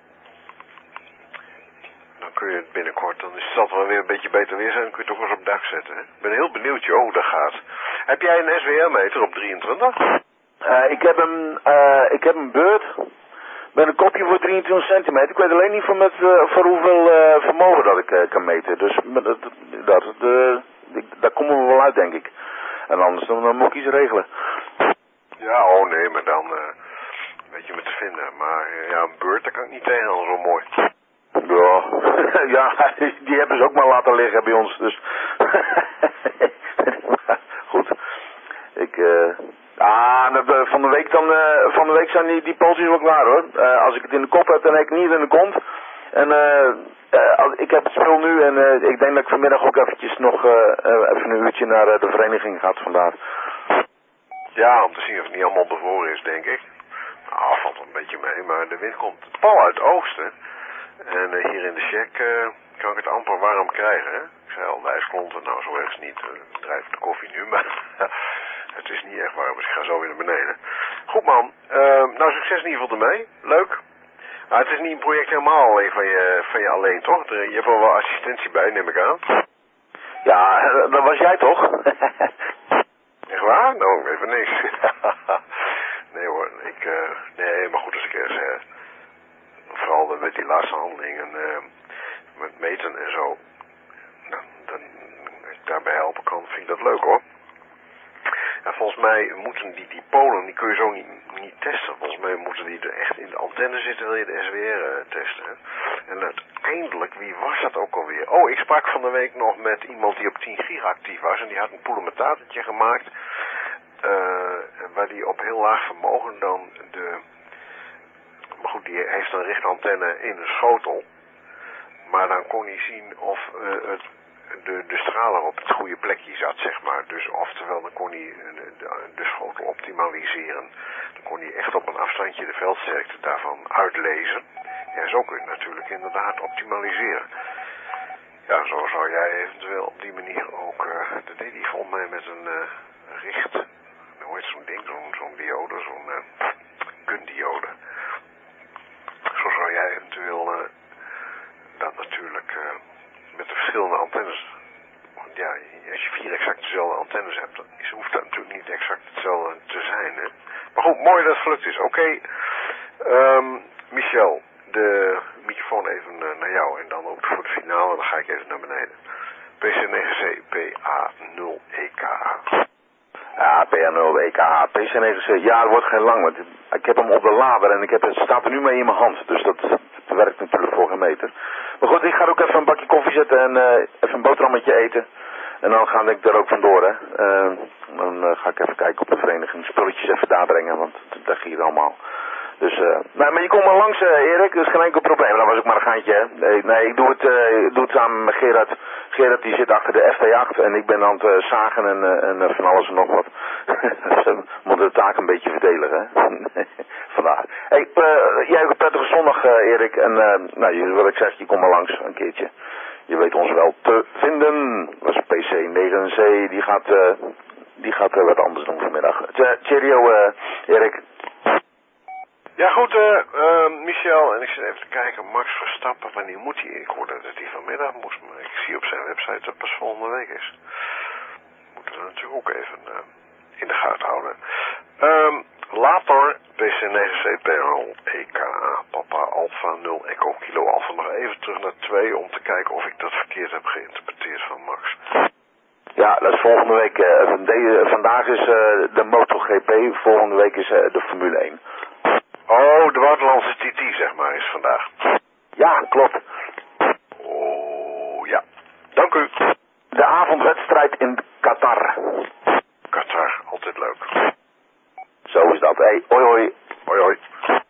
kun je het binnenkort, dan zal het wel weer een beetje beter weer zijn, dan kun je het ook eens op dak zetten. Hè? Ik ben heel benieuwd, joh, hoe dat gaat. Heb jij een SWR-meter op 23? Ik heb een beurt met een kopje voor 23 centimeter. Ik weet alleen niet voor hoeveel vermogen dat ik kan meten. Dus daar komen we wel uit, denk ik. En anders dan moet ik iets regelen. Ja, oh nee, maar dan weet je me te vinden. Maar ja, een beurt, dat kan ik niet tegen, dat is wel mooi. Ja, ja, die hebben ze ook maar laten liggen bij ons, dus. Goed. Van de week zijn die polsjes wel klaar, hoor. Als ik het in de kop heb, dan heb ik het niet in de kont. En ik heb het spul nu en ik denk dat ik vanmiddag ook eventjes nog even een uurtje naar de vereniging ga vandaag. Ja, om te zien of het niet allemaal bevroren is, denk ik. Nou, valt wel een beetje mee, maar de wind komt pal uit het oosten. En hier in de shack kan ik het amper warm krijgen, hè. Ik zei al, de ijsklonten, nou zo erg is niet. Drijf de koffie nu, maar het is niet echt warm, dus ik ga zo weer naar beneden. Goed man, nou succes in ieder geval ermee. Leuk. Maar het is niet een project helemaal alleen van je alleen, toch? Je hebt wel assistentie bij, neem ik aan. Ja, dat was jij toch? Echt waar? Nou, even niks. Nee hoor, nee, maar goed, als ik ergens, vooral met die laatste handelingen, met meten en zo, dan ik daarbij helpen kan, vind ik dat leuk hoor. En volgens mij moeten die polen, die kun je zo niet testen. Volgens mij moeten die er echt in de antenne zitten, wil je de SWR testen. Hè? En uiteindelijk, wie was dat ook alweer? Oh, ik sprak van de week nog met iemand die op 10 giga actief was. En die had een poelemetatertje gemaakt. Waar die op heel laag vermogen dan maar goed, die heeft een richtantenne in een schotel. Maar dan kon hij zien of de straler op het goede plekje zat, zeg maar. Dus oftewel, dan kon hij de schotel optimaliseren. Dan kon hij echt op een afstandje de veldsterkte daarvan uitlezen. Ja, zo kun je het natuurlijk inderdaad optimaliseren. Ja, zo zou jij eventueel op die manier ook, dat deed hij volgens mij met een richt, hoe heet zo'n ding, zo'n diode, zo'n gundiode. Zo zou jij eventueel dat natuurlijk met de verschillende antennes, want ja, als je 4 exact dezelfde antennes hebt, dan hoeft dat natuurlijk niet exact hetzelfde te zijn. Hè? Maar goed, mooi dat het gelukt is. Oké, Michel, de microfoon even naar jou en dan ook voor de finale, dan ga ik even naar beneden. PC9C PA0EKA. Ja, PA0EKA, PC9C, ja, het wordt geen lang, want ik heb hem op de lader en het staat er nu mee in mijn hand, dus dat werkt natuurlijk voor geen meter. Maar goed, ik ga ook even een bakje koffie zetten en even een boterhammetje eten. En dan ga ik er ook vandoor, hè. Dan ga ik even kijken op de vereniging, spulletjes even daar brengen, want dat gaat hier allemaal. Dus, maar je komt maar langs, Erik, dat is geen enkel probleem. Dat was ook maar een geintje, hè. Nee, ik doe het samen met Gerard. Gerard die zit achter de FT8 en ik ben aan het zagen en van alles en nog wat. We moeten de taak een beetje verdelen, hè. Vandaag. Hey, jij ook een prettige zondag, Erik. En nou, wat ik zeg, je komt maar langs een keertje. Je weet ons wel te vinden. Dat is PC9C, die gaat wat anders doen vanmiddag. Cheerio, Erik. Ja goed, Michel, en ik zit even te kijken, Max Verstappen, wanneer moet hij? Ik hoorde dat hij vanmiddag moest, maar ik zie op zijn website dat het pas volgende week is. Moeten we natuurlijk ook even in de gaten houden. Later, PC9C PRL EKA, Papa Alpha 0 Echo Kilo Alpha, nog even terug naar 2 om te kijken of ik dat verkeerd heb geïnterpreteerd van Max. Ja, dat is volgende week. Vandaag is de MotoGP, volgende week is de Formule 1. Oh, de Waterlandse TT, zeg maar, is vandaag. Ja, klopt. Oh, ja. Dank u. De avondwedstrijd in Qatar. Qatar, altijd leuk. Zo is dat. Hey, hoi hoi. Hoi hoi.